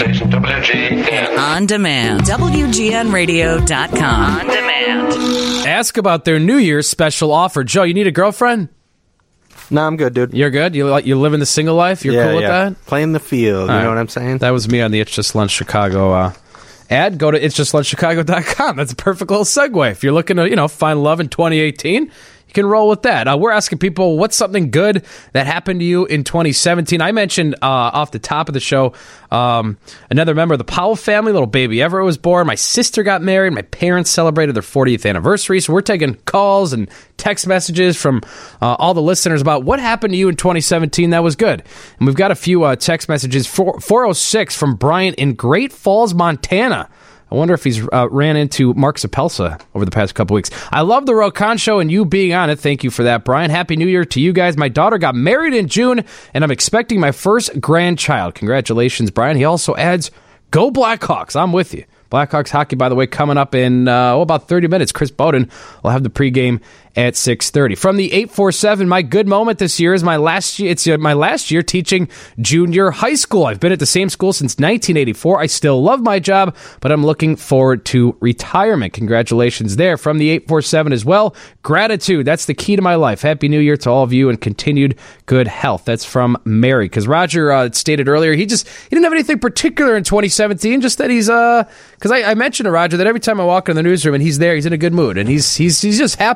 And on demand. W G N radio dot com. On demand. Ask about their New Year's special offer. Joe, you need a girlfriend? No, I'm good, dude. You're good? You you live in the single life? You're yeah, cool with yeah. that? Playing the field, All you know right. what I'm saying? That was me on the It's Just Lunch Chicago uh, ad. Go to it's just lunch chicago dot com. That's a perfect little segue. If you're looking to, you know, find love in twenty eighteen, you can roll with that. Uh, we're asking people, what's something good that happened to you in twenty seventeen? I mentioned uh, off the top of the show, um, another member of the Powell family, little baby Everett was born. My sister got married. My parents celebrated their fortieth anniversary. So we're taking calls and text messages from uh, all the listeners about what happened to you in twenty seventeen that was good. And we've got a few uh, text messages. four oh six from Brian in Great Falls, Montana. I wonder if he's uh, ran into Mark Zapelsa over the past couple weeks. I love the Rokan Show and you being on it. Thank you for that, Brian. Happy New Year to you guys. My daughter got married in June, and I'm expecting my first grandchild. Congratulations, Brian. He also adds, go Blackhawks. I'm with you. Blackhawks hockey, by the way, coming up in uh, oh, about thirty minutes. Chris Bowden will have the pregame at six thirty. From the eight four seven, my good moment this year is my last year. It's uh, my last year teaching junior high school. I've been at the same school since nineteen eighty-four. I still love my job, but I'm looking forward to retirement. Congratulations there. From the eight four seven as well, gratitude. That's the key to my life. Happy New Year to all of you and continued good health. That's from Mary. Because Roger uh, stated earlier, he just he didn't have anything particular in twenty seventeen, just that he's... uh. Because I, I mentioned to Roger that every time I walk in the newsroom and he's there, he's in a good mood. And he's he's he's just happy as long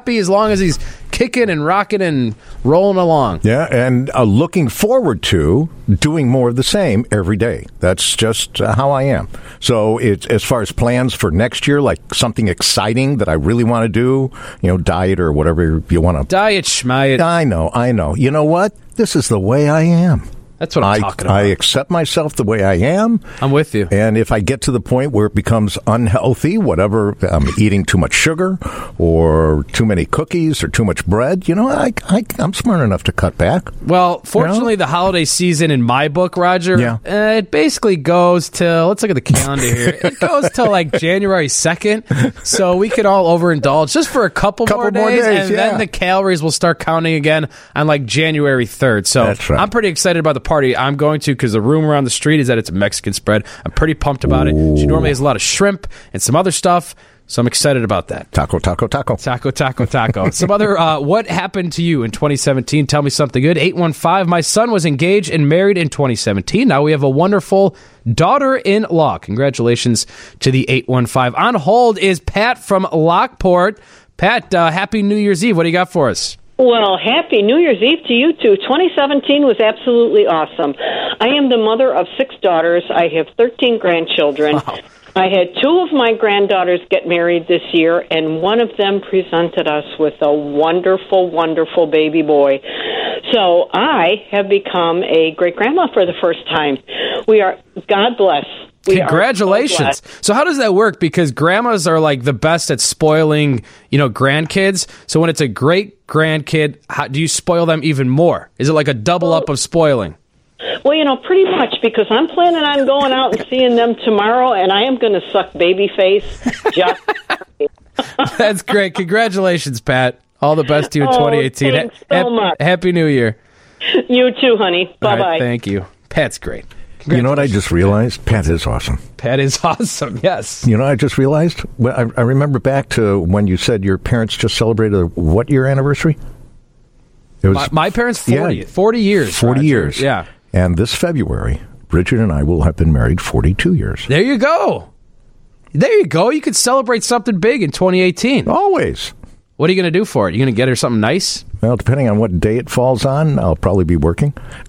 long as he's kicking and rocking and rolling along. Yeah, and uh, looking forward to doing more of the same every day. That's just uh, how I am. So it, as far as plans for next year, like something exciting that I really want to do, you know, diet or whatever you want to. Diet, schmiet. I know, I know. You know what? This is the way I am. That's what I'm I, talking about. I accept myself the way I am. I'm with you. And if I get to the point where it becomes unhealthy, whatever, I'm eating too much sugar or too many cookies or too much bread, you know, I, I, I'm smart enough to cut back. Well, fortunately, you know? the holiday season in my book, Roger, yeah. uh, it basically goes till, let's look at the calendar here. It goes till like January second. So we could all overindulge just for a couple, couple more days. More days and yeah. then the calories will start counting again on like January third. So That's right. I'm pretty excited about the party I'm going to because the rumor on the street is that it's a Mexican spread. I'm pretty pumped about Ooh. it. She normally has a lot of shrimp and some other stuff. So I'm excited about that. Taco, taco, taco. Taco, taco, taco. Some other, uh, what happened to you in twenty seventeen? Tell me something good. eight one five, my son was engaged and married in twenty seventeen. Now we have a wonderful daughter-in-law. Congratulations to the eight one five. On hold is Pat from Lockport. Pat, uh, happy New Year's Eve. What do you got for us? Well, happy New Year's Eve to you, too. twenty seventeen was absolutely awesome. I am the mother of six daughters. I have thirteen grandchildren. Wow. I had two of my granddaughters get married this year, and one of them presented us with a wonderful, wonderful baby boy. So I have become a great-grandma for the first time. We are, God bless. We Congratulations. So, so how does that work? Because grandmas are like the best at spoiling, you know, grandkids. So when it's a great grandkid, how, do you spoil them even more? Is it like a double up of spoiling? Well, you know, pretty much, because I'm planning on going out and seeing them tomorrow, and I am going to suck baby face. Just That's great. Congratulations, Pat. All the best to you in oh, twenty eighteen. Thanks so ha- much. Happy New Year. You too, honey. Bye-bye. Right, thank you. Pat's great. You know what I just realized? Pat is awesome. Pat is awesome, yes. You know what I just realized? Well, I, I remember back to when you said your parents just celebrated a, what year anniversary? It was my, my parents, forty. Yeah, forty years. forty Roger. years. Yeah. And this February, Bridget and I will have been married forty-two years. There you go. There you go. You could celebrate something big in twenty eighteen. Always. What are you going to do for it? You going to get her something nice? Well, depending on what day it falls on, I'll probably be working.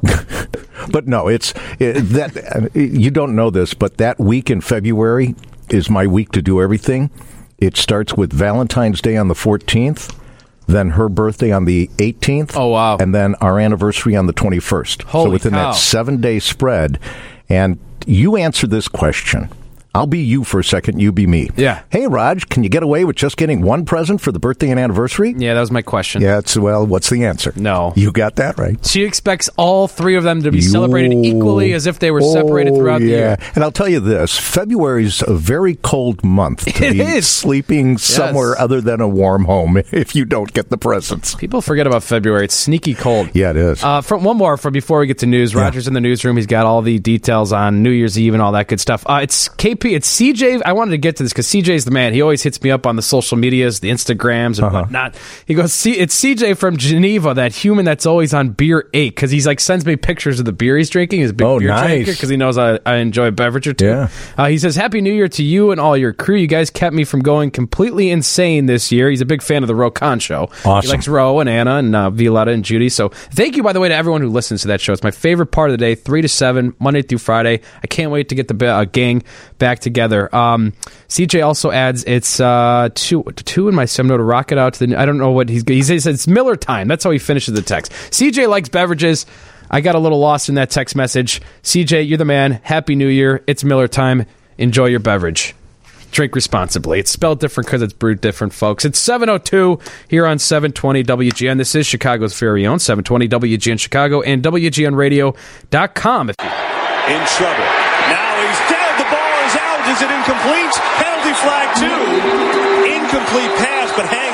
But no, it's it, that you don't know this, but that week in February is my week to do everything. It starts with Valentine's Day on the fourteenth, then her birthday on the eighteenth. Oh, wow. And then our anniversary on the twenty-first. Holy so within cow. that seven-day spread. And you answer this question. I'll be you for a second, you be me. Yeah. Hey, Raj, can you get away with just getting one present for the birthday and anniversary? Yeah, that was my question. Yeah, it's, well, what's the answer? No. You got that right. She expects all three of them to be celebrated equally as if they were separated oh, throughout yeah. the year. And I'll tell you this, February's a very cold month to it be is. sleeping yes. somewhere other than a warm home if you don't get the presents. People forget about February. It's sneaky cold. Yeah, it is. Uh, from one more from before we get to news. Roger's yeah. in the newsroom. He's got all the details on New Year's Eve and all that good stuff. Uh, it's K P. It's C J. I wanted to get to this because C J's the man. He always hits me up on the social medias, the Instagrams and uh-huh. whatnot. He goes, C- it's C J from Geneva, that human that's always on beer eight, because he's like sends me pictures of the beer he's drinking. He's a big oh, beer nice. drinker because he knows I, I enjoy a beverage or two. Yeah. Uh, he says, Happy New Year to you and all your crew. You guys kept me from going completely insane this year. He's a big fan of the Ro Khan show. Awesome. He likes Ro and Anna and uh, Violetta and Judy. So thank you, by the way, to everyone who listens to that show. It's my favorite part of the day, three to seven, Monday through Friday. I can't wait to get the uh, gang back together. Um, C J also adds it's uh, two two in my semino to rock it out to the. I don't know what he's. He says it's Miller time. That's how he finishes the text. C J likes beverages. I got a little lost in that text message. C J, you're the man. Happy New Year. It's Miller time. Enjoy your beverage. Drink responsibly. It's spelled different because it's brewed different, folks. It's seven oh two here on seven twenty W G N. This is Chicago's very own seven twenty W G N Chicago and W G N radio dot com. If you- in trouble. Now he's dead. The ball is out. Is it incomplete? Penalty flag two. Incomplete pass, but hang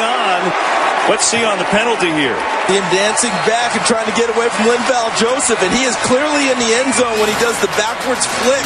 on. Let's see on the penalty here. Him dancing back and trying to get away from Linval Joseph, and he is clearly in the end zone when he does the backwards flick.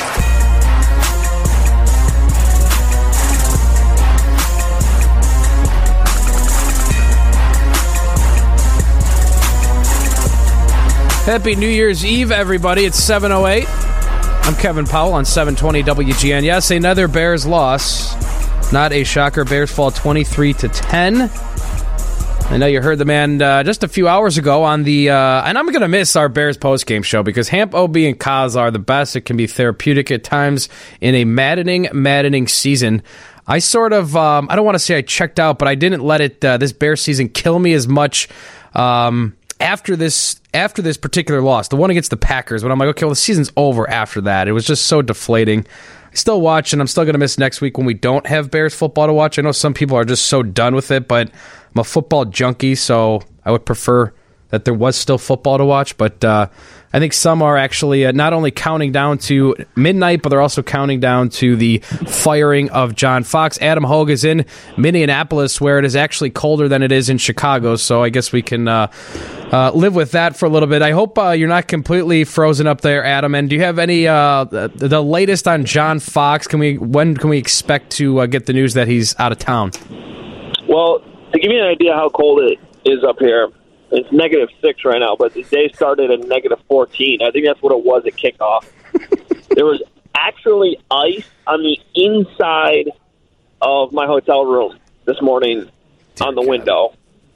Happy New Year's Eve, everybody. It's seven oh eight. I'm Kevin Powell on seven twenty W G N. Yes, another Bears loss. Not a shocker. Bears fall twenty-three to ten. I know you heard the man uh, just a few hours ago on the, uh, and I'm going to miss our Bears postgame show because Hamp, O B, and Kaz are the best. It can be therapeutic at times in a maddening, maddening season. I sort of, um, I don't want to say I checked out, but I didn't let it, uh, this Bears season kill me as much um, after this after this particular loss, the one against the Packers, when I'm like, okay, well, the season's over after that. It was just so deflating. I still watch, and I'm still going to miss next week when we don't have Bears football to watch. I know some people are just so done with it, but I'm a football junkie, so I would prefer that there was still football to watch. But uh, I think some are actually uh, not only counting down to midnight, but they're also counting down to the firing of John Fox. Adam Hogue is in Minneapolis, where it is actually colder than it is in Chicago, so I guess we can uh, uh, live with that for a little bit. I hope uh, you're not completely frozen up there, Adam. And do you have any uh, the latest on John Fox? Can we when can we expect to uh, get the news that he's out of town? Well, to give you an idea how cold it is up here, it's negative six right now, but the day started at negative fourteen. I think that's what it was at kickoff. There was actually ice on the inside of my hotel room this morning on the window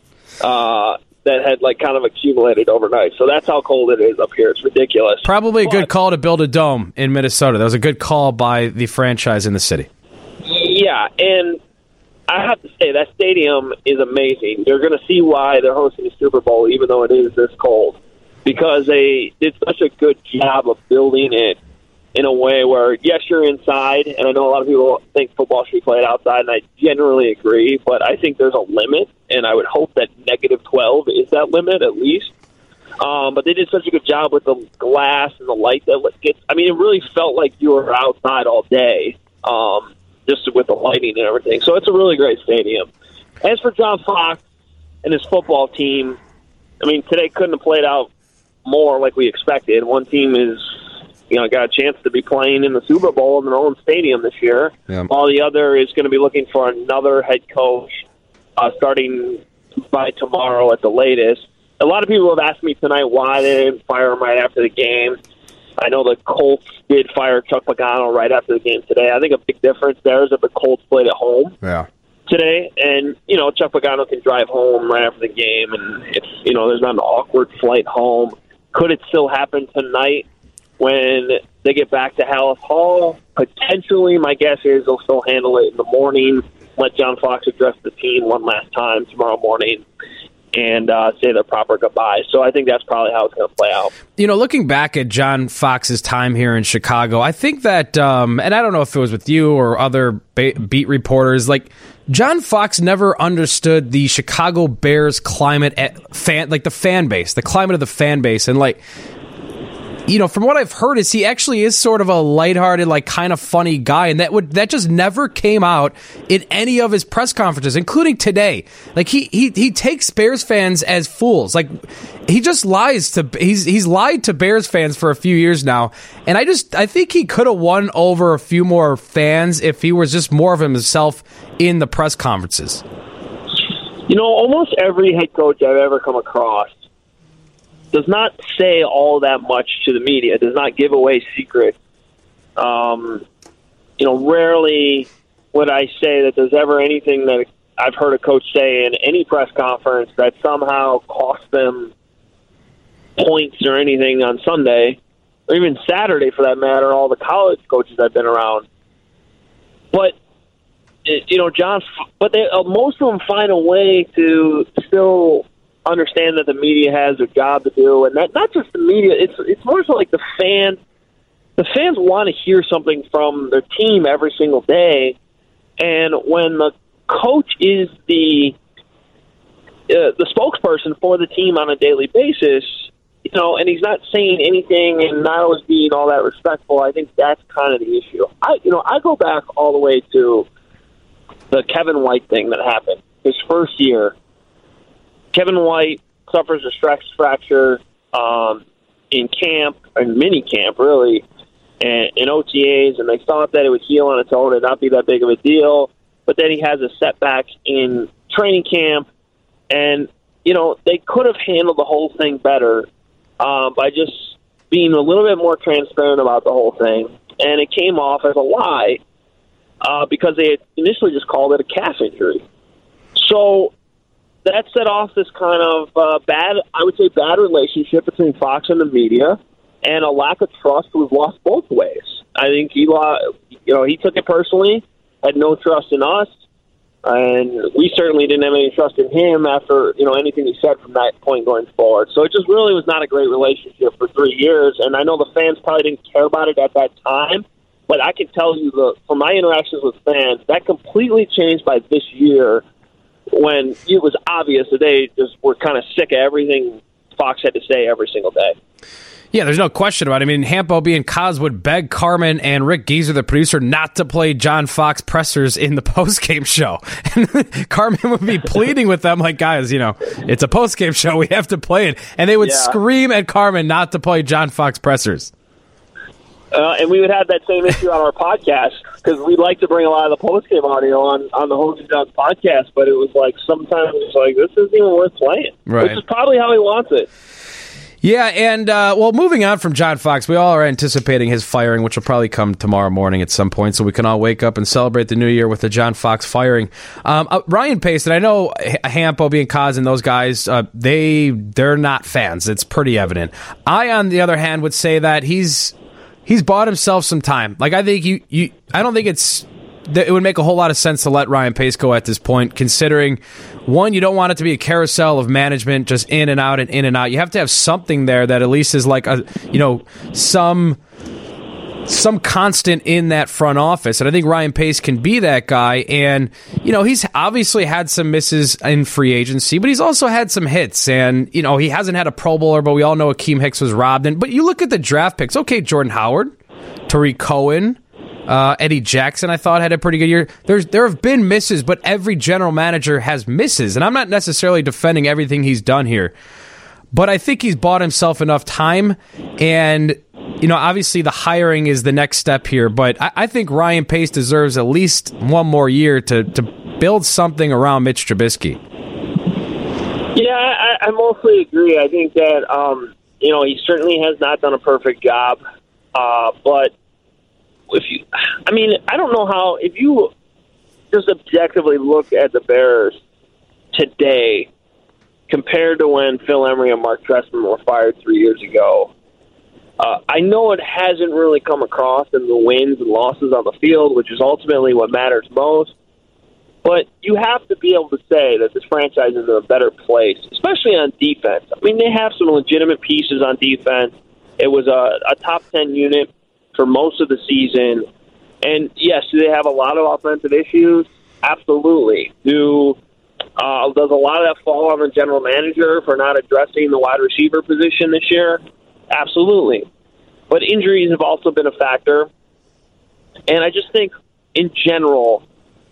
uh, that had like kind of accumulated overnight. So that's how cold it is up here. It's ridiculous. Probably a but, good call to build a dome in Minnesota. That was a good call by the franchise in the city. Yeah, and I have to say, that stadium is amazing. You're going to see why they're hosting the Super Bowl, even though it is this cold, because they did such a good job of building it in a way where, yes, you're inside, and I know a lot of people think football should be played outside, and I generally agree, but I think there's a limit, and I would hope that negative twelve is that limit at least. Um, but they did such a good job with the glass and the light that gets. I mean, it really felt like you were outside all day. Um just with the lighting and everything. So it's a really great stadium. As for John Fox and his football team, I mean, today couldn't have played out more like we expected. One team is, you know, got a chance to be playing in the Super Bowl in their own stadium this year, yeah. while the other is going to be looking for another head coach uh, starting by tomorrow at the latest. A lot of people have asked me tonight why they didn't fire him right after the game. I know the Colts did fire Chuck Pagano right after the game today. I think a big difference there is that the Colts played at home yeah. today. And, you know, Chuck Pagano can drive home right after the game, and it's, you know, there's not an awkward flight home. Could it still happen tonight when they get back to Hallis Hall? Potentially. My guess is they'll still handle it in the morning, let John Fox address the team one last time tomorrow morning, and uh, say their proper goodbye. So I think that's probably how it's going to play out. You know, looking back at John Fox's time here in Chicago, I think that, um, and I don't know if it was with you or other ba- beat reporters, like John Fox never understood the Chicago Bears climate at fan, like the fan base, the climate of the fan base, and like, you know, from what I've heard, is he actually is sort of a lighthearted, like kind of funny guy, and that would that just never came out in any of his press conferences, including today. Like he he he takes Bears fans as fools. Like he just lies to he's he's lied to Bears fans for a few years now, and I just I think he could have won over a few more fans if he was just more of himself in the press conferences. You know, almost every head coach I've ever come across does not say all that much to the media, does not give away secrets. Um, you know, rarely would I say that there's ever anything that I've heard a coach say in any press conference that somehow cost them points or anything on Sunday, or even Saturday for that matter, all the college coaches I've been around. But, you know, John, but they, uh, most of them find a way to still understand that the media has their job to do, and that not just the media. It's it's more so like the fans. The fans want to hear something from their team every single day, and when the coach is the uh, the spokesperson for the team on a daily basis, you know, and he's not saying anything and not always being all that respectful, I think that's kind of the issue. I you know I go back all the way to the Kevin White thing that happened his first year. Kevin White suffers a stress fracture um, in camp, in mini camp, really, and in O T As, and they thought that it would heal on its own and not be that big of a deal. But then he has a setback in training camp, and, you know, they could have handled the whole thing better uh, by just being a little bit more transparent about the whole thing. And it came off as a lie uh, because they had initially just called it a calf injury. So that set off this kind of uh, bad, I would say, bad relationship between Fox and the media, and a lack of trust was lost both ways. I think he, lost, you know, he took it personally, had no trust in us, and we certainly didn't have any trust in him after, you know, anything he said from that point going forward. So it just really was not a great relationship for three years, and I know the fans probably didn't care about it at that time, but I can tell you, the, from my interactions with fans, that completely changed by this year when it was obvious that they just were kind of sick of everything Fox had to say every single day. Yeah, there's no question about it. I mean, Hampo B and Kaz would beg Carmen and Rick Gieser, the producer, not to play John Fox pressers in the postgame show. And Carmen would be pleading with them like, guys, you know, it's a postgame show. We have to play it. And they would yeah. scream at Carmen not to play John Fox pressers. Uh, and we would have that same issue on our podcast because we'd like to bring a lot of the postgame audio on, on the Hogan Jones podcast, but it was like sometimes it's like, this isn't even worth playing. Right. Which is probably how he wants it. Yeah, and, uh, well, moving on from John Fox, we all are anticipating his firing, which will probably come tomorrow morning at some point, so we can all wake up and celebrate the new year with the John Fox firing. Um, uh, Ryan Pace, and I know Hamp, Obie, and Kaz and those guys, uh, they, they're not fans. It's pretty evident. I, on the other hand, would say that he's he's bought himself some time. Like, I think you, you I don't think it's it would make a whole lot of sense to let Ryan Pace go at this point, considering, one, you don't want it to be a carousel of management just in and out and in and out. You have to have something there that at least is like a, you know, some some constant in that front office. And I think Ryan Pace can be that guy. And, you know, he's obviously had some misses in free agency, but he's also had some hits. And, you know, he hasn't had a Pro Bowler, but we all know Akeem Hicks was robbed. And, but you look at the draft picks. Okay, Jordan Howard, Tariq Cohen, Uh, Eddie Jackson, I thought, had a pretty good year. There's There have been misses, but every general manager has misses. And I'm not necessarily defending everything he's done here. But I think he's bought himself enough time. And, you know, obviously the hiring is the next step here. But I, I think Ryan Pace deserves at least one more year to, to build something around Mitch Trubisky. Yeah, I, I mostly agree. I think that, um, you know, he certainly has not done a perfect job. Uh, but if you, I mean, I don't know how, if you just objectively look at the Bears today compared to when Phil Emery and Mark Trestman were fired three years ago, uh, I know it hasn't really come across in the wins and losses on the field, which is ultimately what matters most. But you have to be able to say that this franchise is in a better place, especially on defense. I mean, they have some legitimate pieces on defense. It was a, a top ten unit for most of the season. And, yes, do they have a lot of offensive issues? Absolutely. Do uh, does a lot of that fall on the general manager for not addressing the wide receiver position this year? Absolutely. But injuries have also been a factor. And I just think, in general,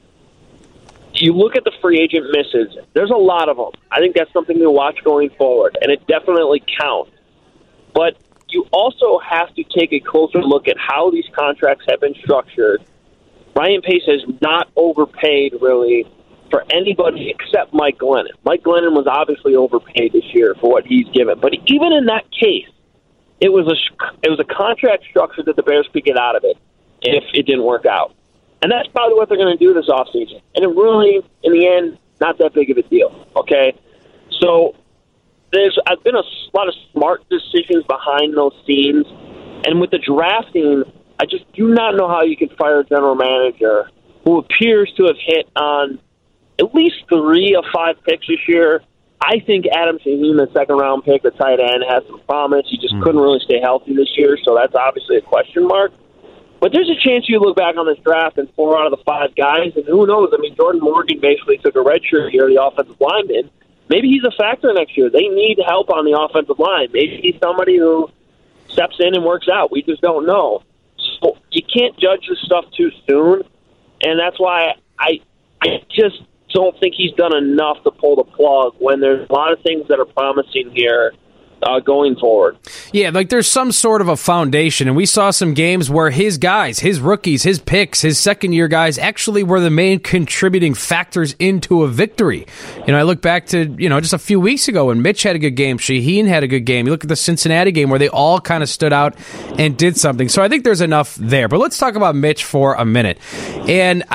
you look at the free agent misses, there's a lot of them. I think that's something to watch going forward, and it definitely counts. But you also have to take a closer look at how these contracts have been structured. Ryan Pace has not overpaid, really, for anybody except Mike Glennon. Mike Glennon was obviously overpaid this year for what he's given. But even in that case, it was a, it was a contract structure that the Bears could get out of it if it didn't work out. And that's probably what they're going to do this offseason. And it really, in the end, not that big of a deal, okay? So there's I've been a lot of smart decisions behind those scenes. And with the drafting, I just do not know how you can fire a general manager who appears to have hit on at least three of five picks this year. I think Adam Shaheen, the second-round pick, the tight end, has some promise. He just mm. couldn't really stay healthy this year, so that's obviously a question mark. But there's a chance you look back on this draft and four out of the five guys, and who knows? I mean, Jordan Morgan basically took a redshirt here, the offensive lineman. Maybe he's a factor next year. They need help on the offensive line. Maybe he's somebody who steps in and works out. We just don't know. So you can't judge this stuff too soon, and that's why I I just don't think he's done enough to pull the plug when there's a lot of things that are promising here Uh, going forward. Yeah, like there's some sort of a foundation, and we saw some games where his guys, his rookies, his picks, his second-year guys actually were the main contributing factors into a victory. You know, I look back to, you know, just a few weeks ago when Mitch had a good game, Shaheen had a good game. You look at the Cincinnati game where they all kind of stood out and did something. So I think there's enough there. But let's talk about Mitch for a minute. And I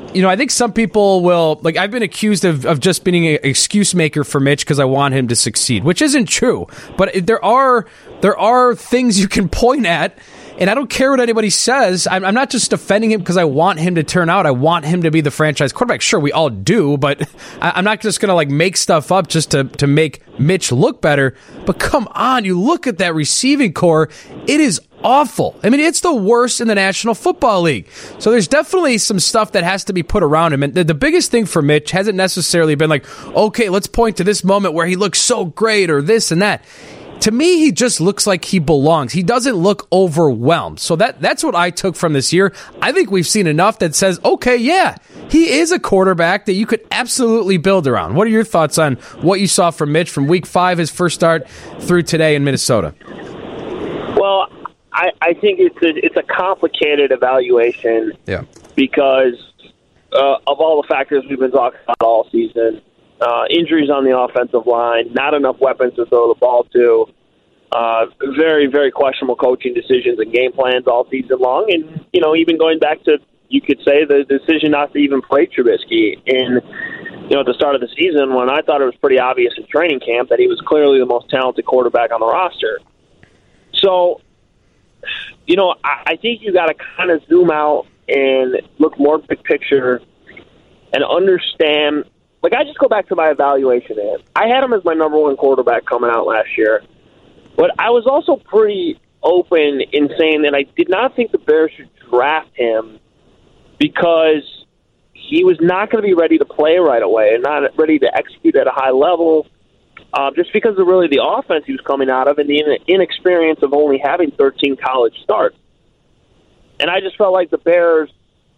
you know, I think some people will, like, I've been accused of, of just being an excuse maker for Mitch because I want him to succeed, which isn't true. But there are there are things you can point at, and I don't care what anybody says. I'm, I'm not just defending him because I want him to turn out. I want him to be the franchise quarterback. Sure, we all do, but I, I'm not just going to, like, make stuff up just to, to make Mitch look better. But come on, you look at that receiving core, it is awful. I mean, it's the worst in the National Football League. So there's definitely some stuff that has to be put around him. And the, the biggest thing for Mitch hasn't necessarily been like, okay, let's point to this moment where he looks so great or this and that. To me, he just looks like he belongs. He doesn't look overwhelmed. So that that's what I took from this year. I think we've seen enough that says, okay, yeah, he is a quarterback that you could absolutely build around. What are your thoughts on what you saw from Mitch from week five, his first start, through today in Minnesota? Well, I, I think it's a, it's a complicated evaluation. Yeah. Because uh, of all the factors we've been talking about all season. Uh, injuries on the offensive line, not enough weapons to throw the ball to, uh, very, very questionable coaching decisions and game plans all season long. And, you know, even going back to, you could say, the decision not to even play Trubisky in, you know, at the start of the season when I thought it was pretty obvious in training camp that he was clearly the most talented quarterback on the roster. So, you know, I, I think you got to kind of zoom out and look more big picture and understand. Like, I just go back to my evaluation, man. I had him as my number one quarterback coming out last year. But I was also pretty open in saying that I did not think the Bears should draft him because he was not going to be ready to play right away and not ready to execute at a high level uh, just because of really the offense he was coming out of and the inexperience of only having thirteen college starts. And I just felt like the Bears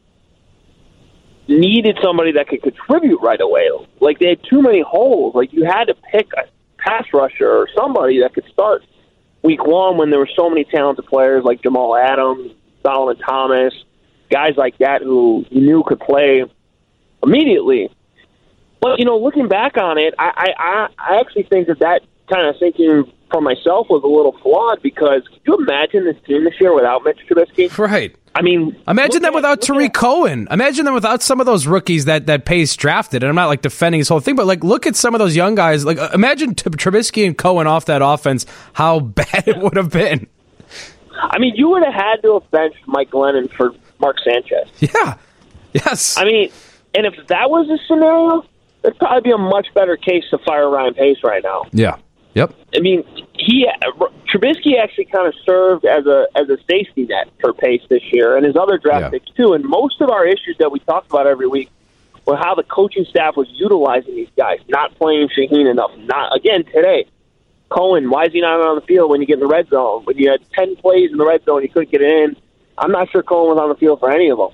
needed somebody that could contribute right away. Like, they had too many holes. Like, you had to pick a pass rusher or somebody that could start week one when there were so many talented players like Jamal Adams, Solomon Thomas, guys like that who you knew could play immediately. But, you know, looking back on it, I, I, I actually think that that kind of thinking for myself was a little flawed because could you imagine this team this year without Mitch Trubisky? Right. I mean, imagine them without Tariq Cohen. Imagine them without some of those rookies that, that Pace drafted. And I'm not like defending his whole thing, but like look at some of those young guys. Like imagine T- Trubisky and Cohen off that offense, how bad it would have been. I mean, you would have had to have benched Mike Glennon for Mark Sanchez. Yeah. Yes. I mean, and if that was a scenario, there'd probably be a much better case to fire Ryan Pace right now. Yeah. Yep. I mean, he Trubisky actually kind of served as a as a safety net for Pace this year, and his other draft yeah. picks too. And most of our issues that we talked about every week were how the coaching staff was utilizing these guys, not playing Shaheen enough. Not again today. Cohen, why is he not on the field when you get in the red zone? When you had ten plays in the red zone, you couldn't get it in. I'm not sure Cohen was on the field for any of them.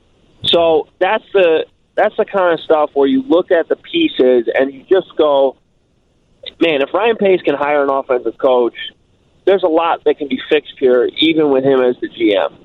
So that's the that's the kind of stuff where you look at the pieces and you just go, man, if Ryan Pace can hire an offensive coach, there's a lot that can be fixed here, even with him as the G M.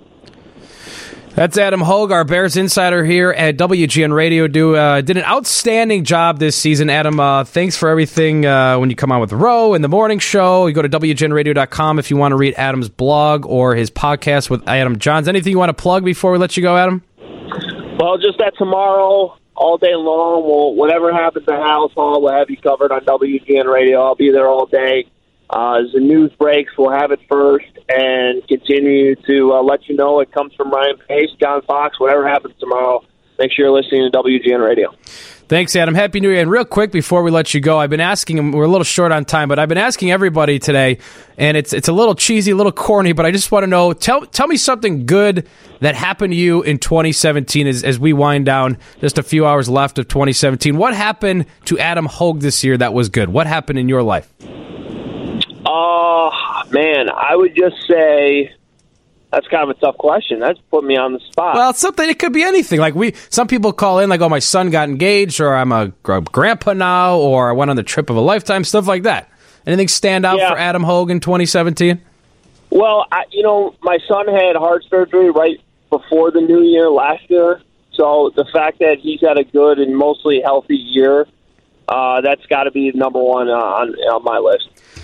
That's Adam Hogue, our Bears insider here at W G N Radio. Do uh, did an outstanding job this season. Adam, uh, thanks for everything uh, when you come on with Roe in the morning show. You go to W G N radio dot com if you want to read Adam's blog or his podcast with Adam Johns. Anything you want to plug before we let you go, Adam? Well, just that tomorrow, all day long, we'll, whatever happens at House Hall, we'll have you covered on W G N Radio. I'll be there all day. Uh, as the news breaks, we'll have it first and continue to uh, let you know it comes from Ryan Pace, John Fox, whatever happens tomorrow. Make sure you're listening to W G N Radio. Thanks, Adam. Happy New Year. And real quick before we let you go, I've been asking, we're a little short on time, but I've been asking everybody today, and it's it's a little cheesy, a little corny, but I just want to know, tell tell me something good that happened to you in twenty seventeen as, as we wind down just a few hours left of twenty seventeen. What happened to Adam Hogue this year that was good? What happened in your life? Oh, man, I would just say that's kind of a tough question. That's put me on the spot. Well, it's something. It could be anything. Like we, some people call in like, "Oh, my son got engaged," or "I'm a grandpa now," or "I went on the trip of a lifetime." Stuff like that. Anything stand out yeah. for Adam Hogue in twenty seventeen? Well, I, you know, my son had heart surgery right before the new year last year. So the fact that he's had a good and mostly healthy year, uh, that's got to be number one uh, on on my list.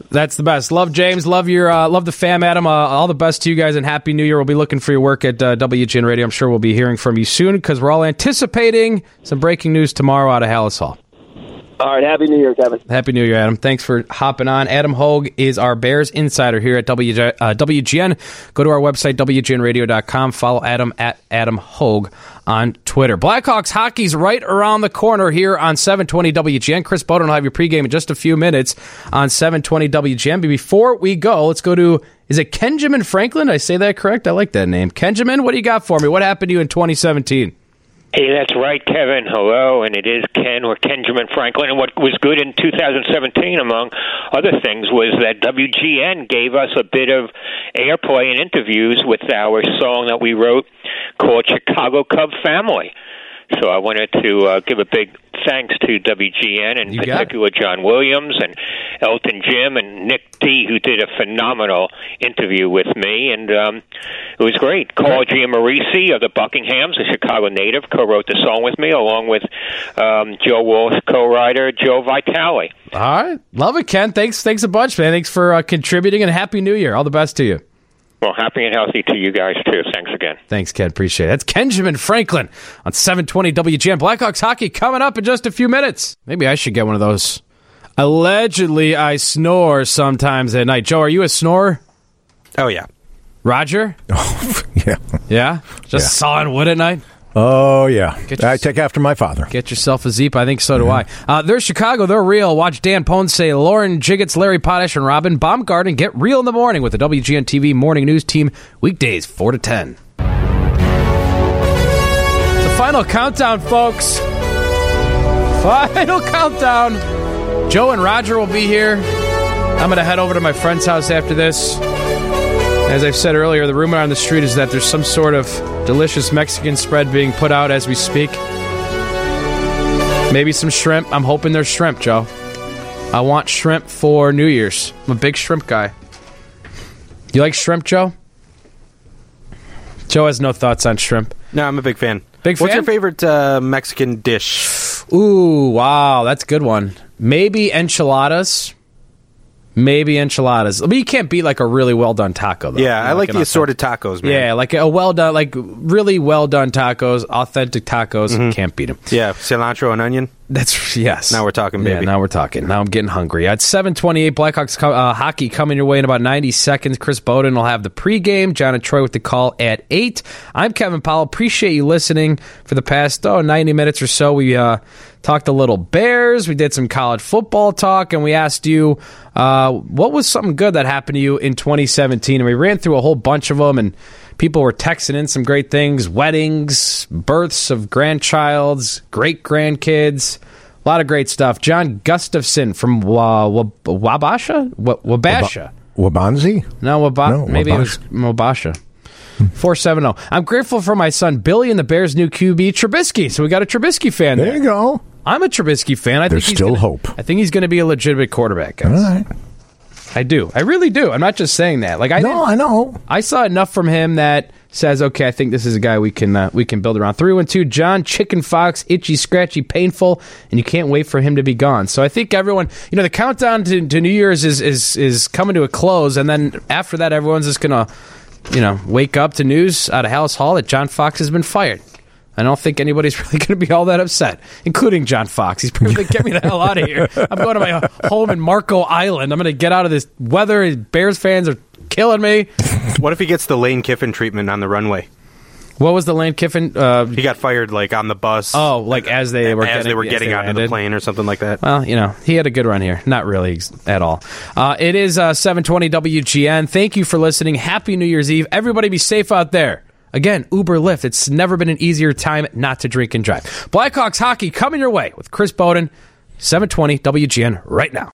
That's the best. Love James. Love your uh, love the fam, Adam. Uh, all the best to you guys, and Happy New Year. We'll be looking for your work at uh, W G N Radio. I'm sure we'll be hearing from you soon because we're all anticipating some breaking news tomorrow out of Hallis Hall. All right, Happy New Year, Kevin. Happy New Year, Adam. Thanks for hopping on. Adam Hogue is our Bears insider here at W G, uh, W G N. Go to our website, W G N radio dot com. Follow Adam at Adam Hogue on Twitter. Blackhawks hockey's right around the corner here on seven twenty W G N. Chris Bowden will have your pregame in just a few minutes on seven twenty W G N. But before we go, let's go to, is it Kenjamin Franklin? Did I say that correct? I like that name. Kenjamin, what do you got for me? What happened to you in twenty seventeen? Hey, that's right, Kevin. Hello, and it is Ken or Kenjamin Franklin. And what was good in two thousand seventeen, among other things, was that W G N gave us a bit of airplay and interviews with our song that we wrote called Chicago Cub Family. So I wanted to uh, give a big thanks to W G N, and in particular John Williams and Elton Jim and Nick D, who did a phenomenal interview with me, and um, it was great. Carl Giammarese of the Buckinghams, a Chicago native, co-wrote the song with me, along with um, Joe Walsh co-writer Joe Vitale. All right. Love it, Ken. Thanks, thanks a bunch, man. Thanks for uh, contributing, and Happy New Year. All the best to you. Well, happy and healthy to you guys, too. Thanks again. Thanks, Ken. Appreciate it. That's Kenjamin Franklin on seven twenty W G N. Blackhawks hockey coming up in just a few minutes. Maybe I should get one of those. Allegedly, I snore sometimes at night. Joe, are you a snorer? Oh, yeah. Roger? Oh, yeah. Yeah? Just Yeah. sawing wood at night? Oh, yeah. Get your- I take after my father. Get yourself a Zeep. I think so do I. Uh, they're Chicago. They're real. Watch Dan Ponce, Lauren Jiggets, Larry Potash, and Robin Baumgarten get real in the morning with the W G N T V Morning News Team weekdays four to ten. It's the final countdown, folks. Final countdown. Joe and Roger will be here. I'm going to head over to my friend's house after this. As I've said earlier, the rumor on the street is that there's some sort of delicious Mexican spread being put out as we speak. Maybe some shrimp. I'm hoping there's shrimp, Joe. I want shrimp for New Year's. I'm a big shrimp guy. You like shrimp, Joe? Joe has no thoughts on shrimp. No, I'm a big fan. Big What's fan? your favorite uh, Mexican dish? Ooh, wow, that's a good one. Maybe enchiladas. Maybe enchiladas. But you can't beat like a really well done taco, though. Yeah, You know, I like an the authentic- assorted tacos, man. Yeah, like a well done, like really well done tacos, authentic tacos. Mhm. Can't beat them. Yeah, cilantro and onion. That's yes. Now we're talking, Yeah, baby. now we're talking. Now I'm getting hungry. At seven twenty-eight, Blackhawks co- uh, hockey coming your way in about ninety seconds. Chris Bowden will have the pregame. John and Troy with the call at eight. I'm Kevin Powell. Appreciate you listening for the past oh, ninety minutes or so. We uh, talked a little Bears. We did some college football talk, and we asked you uh, what was something good that happened to you in twenty seventeen. And we ran through a whole bunch of them, and people were texting in some great things: weddings, births of grandchilds, great grandkids. A lot of great stuff. John Gustafson from Wa- Wa- Wabasha? Wa- Wabasha. Wabanzi? No, Waba- No, maybe it was Wabash. Wabasha. four seven zero. I'm grateful for my son Billy and the Bears' new Q B, Trubisky. So we got a Trubisky fan there. There you go. I'm a Trubisky fan. I There's think he's still gonna, hope. I think he's going to be a legitimate quarterback, guys. All right. I do. I really do. I'm not just saying that. Like I No, I know. I saw enough from him that says, okay, I think this is a guy we can uh, we can build around. three one two, John, Chicken Fox, itchy, scratchy, painful, and you can't wait for him to be gone. So I think everyone, you know, the countdown to, to New Year's is, is, is coming to a close, and then after that, everyone's just going to, you know, wake up to news out of Hallis Hall that John Fox has been fired. I don't think anybody's really going to be all that upset, including John Fox. He's probably like, get me the hell out of here. I'm going to my home in Marco Island. I'm going to get out of this weather. Bears fans are killing me. What if he gets the Lane Kiffin treatment on the runway? What was the Lane Kiffin? Uh, he got fired like on the bus. Oh, like as they were as getting, they were yes, getting they onto landed. the plane or something like that. Well, you know, he had a good run here. Not really ex- at all. Uh, it is uh, seven twenty W G N. Thank you for listening. Happy New Year's Eve. Everybody be safe out there. Again, Uber, Lyft. It's never been an easier time not to drink and drive. Blackhawks hockey coming your way with Chris Bowden, seven twenty W G N right now.